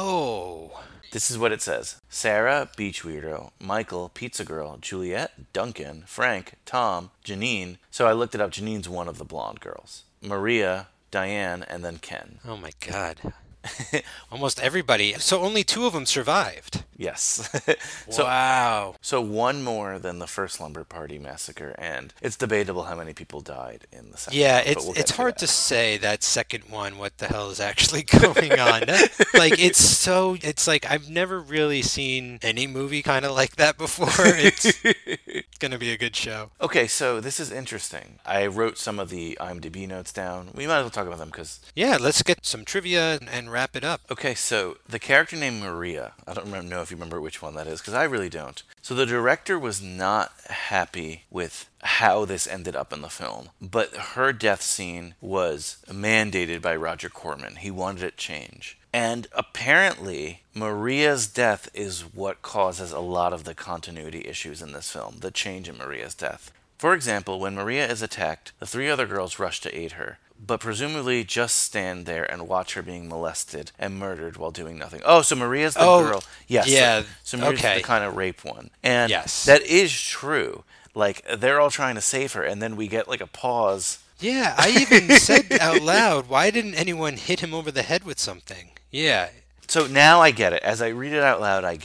Whoa. This is what it says. Sarah, Beach Weirdo, Michael, Pizza Girl, Juliet, Duncan, Frank, Tom, Janine. So I looked it up. Janine's one of the blonde girls. Maria, Diane, and then Ken. Oh, my God. Almost everybody. So only two of them survived. Yes. so, Wow. So one more than the first Slumber Party Massacre, and it's debatable how many people died in the second Yeah, one, but it's we'll get it's to hard that. to say that second one, what the hell is actually going on. That- like, it's so, it's like, I've never really seen any movie kind of like that before. It's, it's going to be a good show. Okay, so this is interesting. I wrote some of the IMDb notes down. We might as well talk about them because... Yeah, let's get some trivia and, and wrap it up. Okay, so the character named Maria, I don't remember, know if you remember which one that is, because I really don't. So the director was not happy with how this ended up in the film, but her death scene was mandated by Roger Corman. He wanted it changed. And apparently, Maria's death is what causes a lot of the continuity issues in this film, the change in Maria's death. For example, when Maria is attacked, the three other girls rush to aid her, but presumably just stand there and watch her being molested and murdered while doing nothing. Oh, so Maria's the Oh, girl. Yes. yeah, So, so Maria's okay. the kind of rape one. And Yes. that is true. Like, they're all trying to save her, and then we get, like, a pause. Yeah, I even said out loud, why didn't anyone hit him over the head with something? Yeah. So now I get it. As I read it out loud, I get it.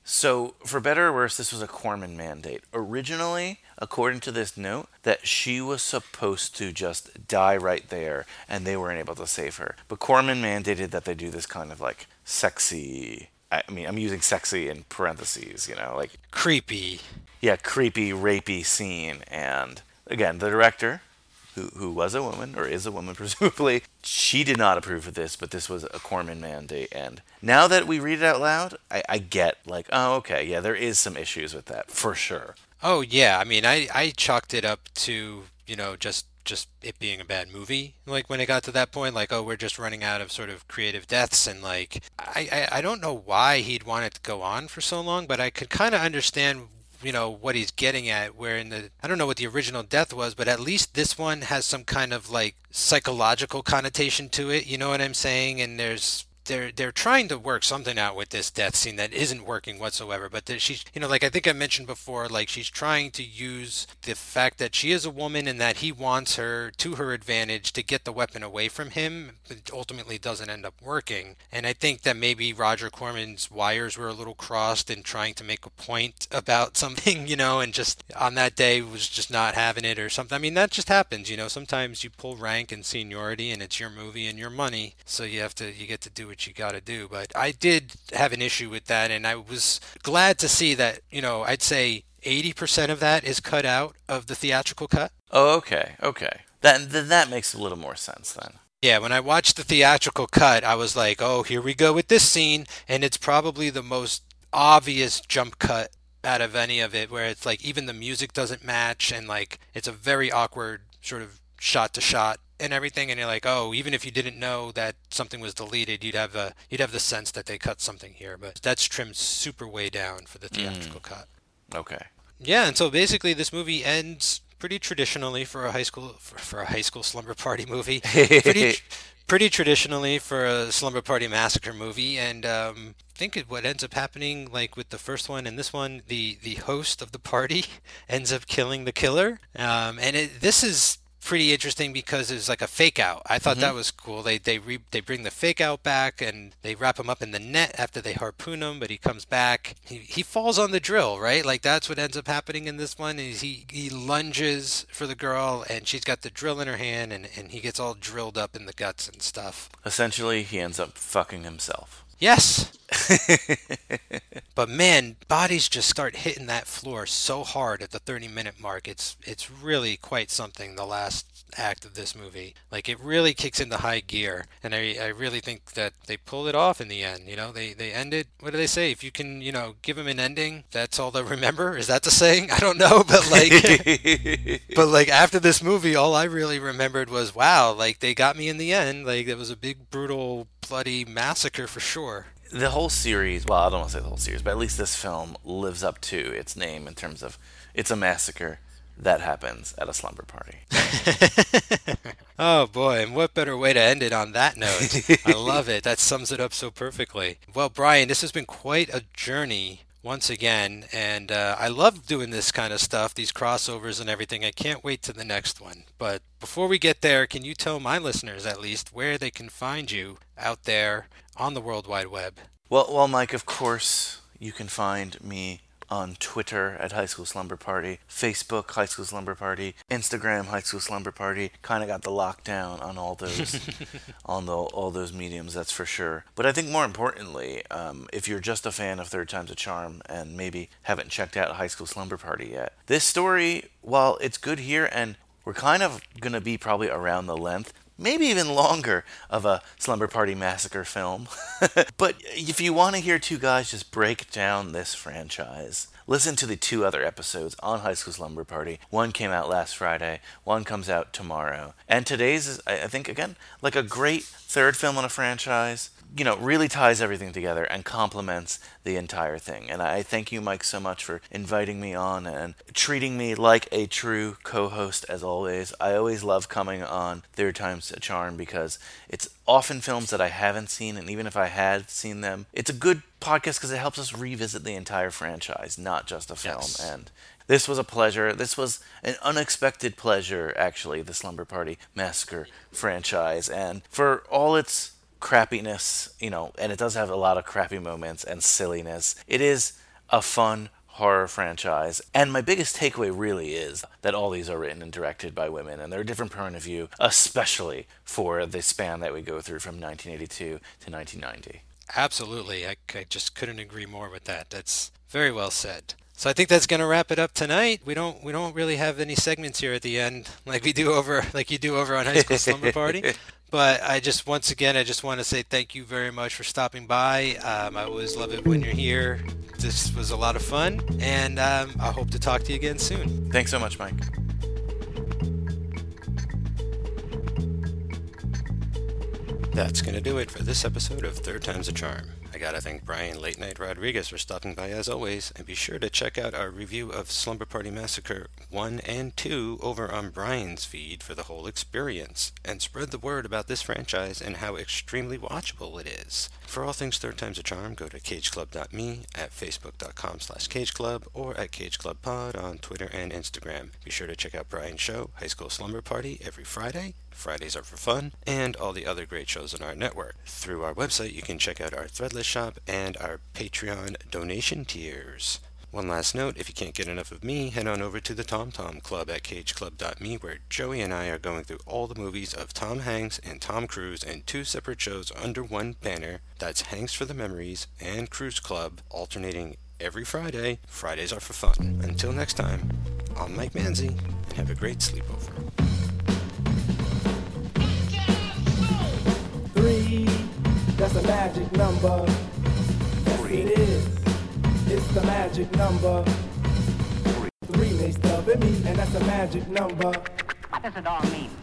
So, for better or worse, this was a Corman mandate. Originally, according to this note, that she was supposed to just die right there, and they weren't able to save her. But Corman mandated that they do this kind of like sexy. I mean, I'm using sexy in parentheses, you know, like Creepy. yeah, creepy, rapey scene. And again, the director, who who was a woman, or is a woman presumably, she did not approve of this, but this was a Corman mandate. And now that we read it out loud, I, I get like, oh, okay, yeah, there is some issues with that, for sure. Oh yeah, I mean, I, I chalked it up to, you know, just just it being a bad movie. Like when it got to that point, like, oh, we're just running out of sort of creative deaths, and like, I, I, I don't know why he'd want it to go on for so long, but I could kind of understand, you know, what he's getting at, where in the, I don't know what the original death was, but at least this one has some kind of like psychological connotation to it, you know what I'm saying? And there's, they're they're trying to work something out with this death scene that isn't working whatsoever. But that she's, you know, like I think I mentioned before, like she's trying to use the fact that she is a woman and that he wants her to her advantage to get the weapon away from him. It ultimately doesn't end up working. And I think that maybe Roger Corman's wires were a little crossed in trying to make a point about something, you know, and just on that day was just not having it or something. I mean, that just happens, you know. Sometimes you pull rank and seniority and it's your movie and your money, so you have to, you get to do what you got to do. But I did have an issue with that, and I was glad to see that, you know, I'd say eighty percent of that is cut out of the theatrical cut. Oh, okay, okay. That then that makes a little more sense then. Yeah, when I watched the theatrical cut, I was like, oh, here we go with this scene, and it's probably the most obvious jump cut out of any of it, where it's like even the music doesn't match, and like it's a very awkward sort of shot to shot and everything, and you're like, oh, even if you didn't know that something was deleted, you'd have a you'd have the sense that they cut something here. But that's trimmed super way down for the theatrical mm. cut. Okay. Yeah, and so basically this movie ends pretty traditionally for a high school for, for a high school slumber party movie. pretty pretty traditionally for a slumber party massacre movie, and um, I think it, what ends up happening, like with the first one and this one, the the host of the party ends up killing the killer, um, and it, this is pretty interesting because it's like a fake out. I thought mm-hmm. that was cool. They they re, they bring the fake out back and they wrap him up in the net after they harpoon him, but he comes back. He he falls on the drill, right? Like that's what ends up happening in this one. Is he he lunges for the girl and she's got the drill in her hand, and and he gets all drilled up in the guts and stuff. Essentially, he ends up fucking himself. Yes. But man, bodies just start hitting that floor so hard at the thirty minute mark. It's it's really quite something, the last act of this movie. Like it really kicks into high gear, and I, I really think that they pull it off in the end. You know, they they end it. What do they say? If you can, you know, give them an ending, that's all they'll remember. Is that the saying? I don't know, but like but like after this movie, all I really remembered was, wow, like they got me in the end. Like it was a big brutal bloody massacre for sure. The whole series, well, I don't want to say the whole series, but at least this film lives up to its name in terms of it's a massacre that happens at a slumber party. Oh boy, and what better way to end it on that note? I love it. That sums it up so perfectly. Well, Brian, this has been quite a journey once again, and uh, I love doing this kind of stuff, these crossovers and everything. I can't wait to the next one. But before we get there, can you tell my listeners at least where they can find you out there on the World Wide Web? Well, well, Mike, of course, you can find me on Twitter at High School Slumber Party, Facebook High School Slumber Party, Instagram High School Slumber Party. Kind of got the lockdown on all those on the, all those mediums, that's for sure. But I think more importantly, um, if you're just a fan of Third Time's a Charm and maybe haven't checked out High School Slumber Party yet, this story, while it's good here and we're kind of going to be probably around the length, maybe even longer, of a Slumber Party Massacre film. But if you want to hear two guys just break down this franchise, listen to the two other episodes on High School Slumber Party. One came out last Friday, one comes out tomorrow. And today's is, I think, again, like a great third film in a franchise. You know, really ties everything together and complements the entire thing. And I thank you, Mike, so much for inviting me on and treating me like a true co-host, as always. I always love coming on Third Time's a Charm because it's often films that I haven't seen, and even if I had seen them, it's a good podcast because it helps us revisit the entire franchise, not just a film. Yes. And this was a pleasure. This was an unexpected pleasure, actually, the Slumber Party Massacre franchise. And for all its crappiness, you know, and it does have a lot of crappy moments and silliness, it is a fun horror franchise. And my biggest takeaway really is that all these are written and directed by women, and they're a different point of view, especially for the span that we go through from nineteen eighty-two to nineteen ninety. Absolutely. I, I just couldn't agree more with that. That's very well said. So I think that's going to wrap it up tonight. We don't we don't really have any segments here at the end like we do over like you do over on High School Slumber Party. But I just, once again, I just want to say thank you very much for stopping by. Um, I always love it when you're here. This was a lot of fun, and um, I hope to talk to you again soon. Thanks so much, Mike. That's going to do it for this episode of Third Time's a Charm. I gotta thank Brian Late Night Rodriguez for stopping by as always, and be sure to check out our review of Slumber Party Massacre one and two over on Brian's feed for the whole experience, and spread the word about this franchise and how extremely watchable it is. For all things Third Time's a Charm, go to cage club dot me, at facebook.com slash cageclub, or at cageclubpod on Twitter and Instagram. Be sure to check out Brian's show, High School Slumber Party, every Friday. Fridays are for fun, and all the other great shows on our network. Through our website, you can check out our Threadless shop and our Patreon donation tiers. One last note, if you can't get enough of me, head on over to the Tom Tom Club at cage club dot me, where Joey and I are going through all the movies of Tom Hanks and Tom Cruise in two separate shows under one banner. That's Hanks for the Memories and Cruise Club, alternating every Friday. Fridays are for fun. Until next time, I'm Mike Manzi, and have a great sleepover. Three, that's a magic number. Yes, it is. It's the magic number. Three makes love at me, and that's a magic number. What does it all mean?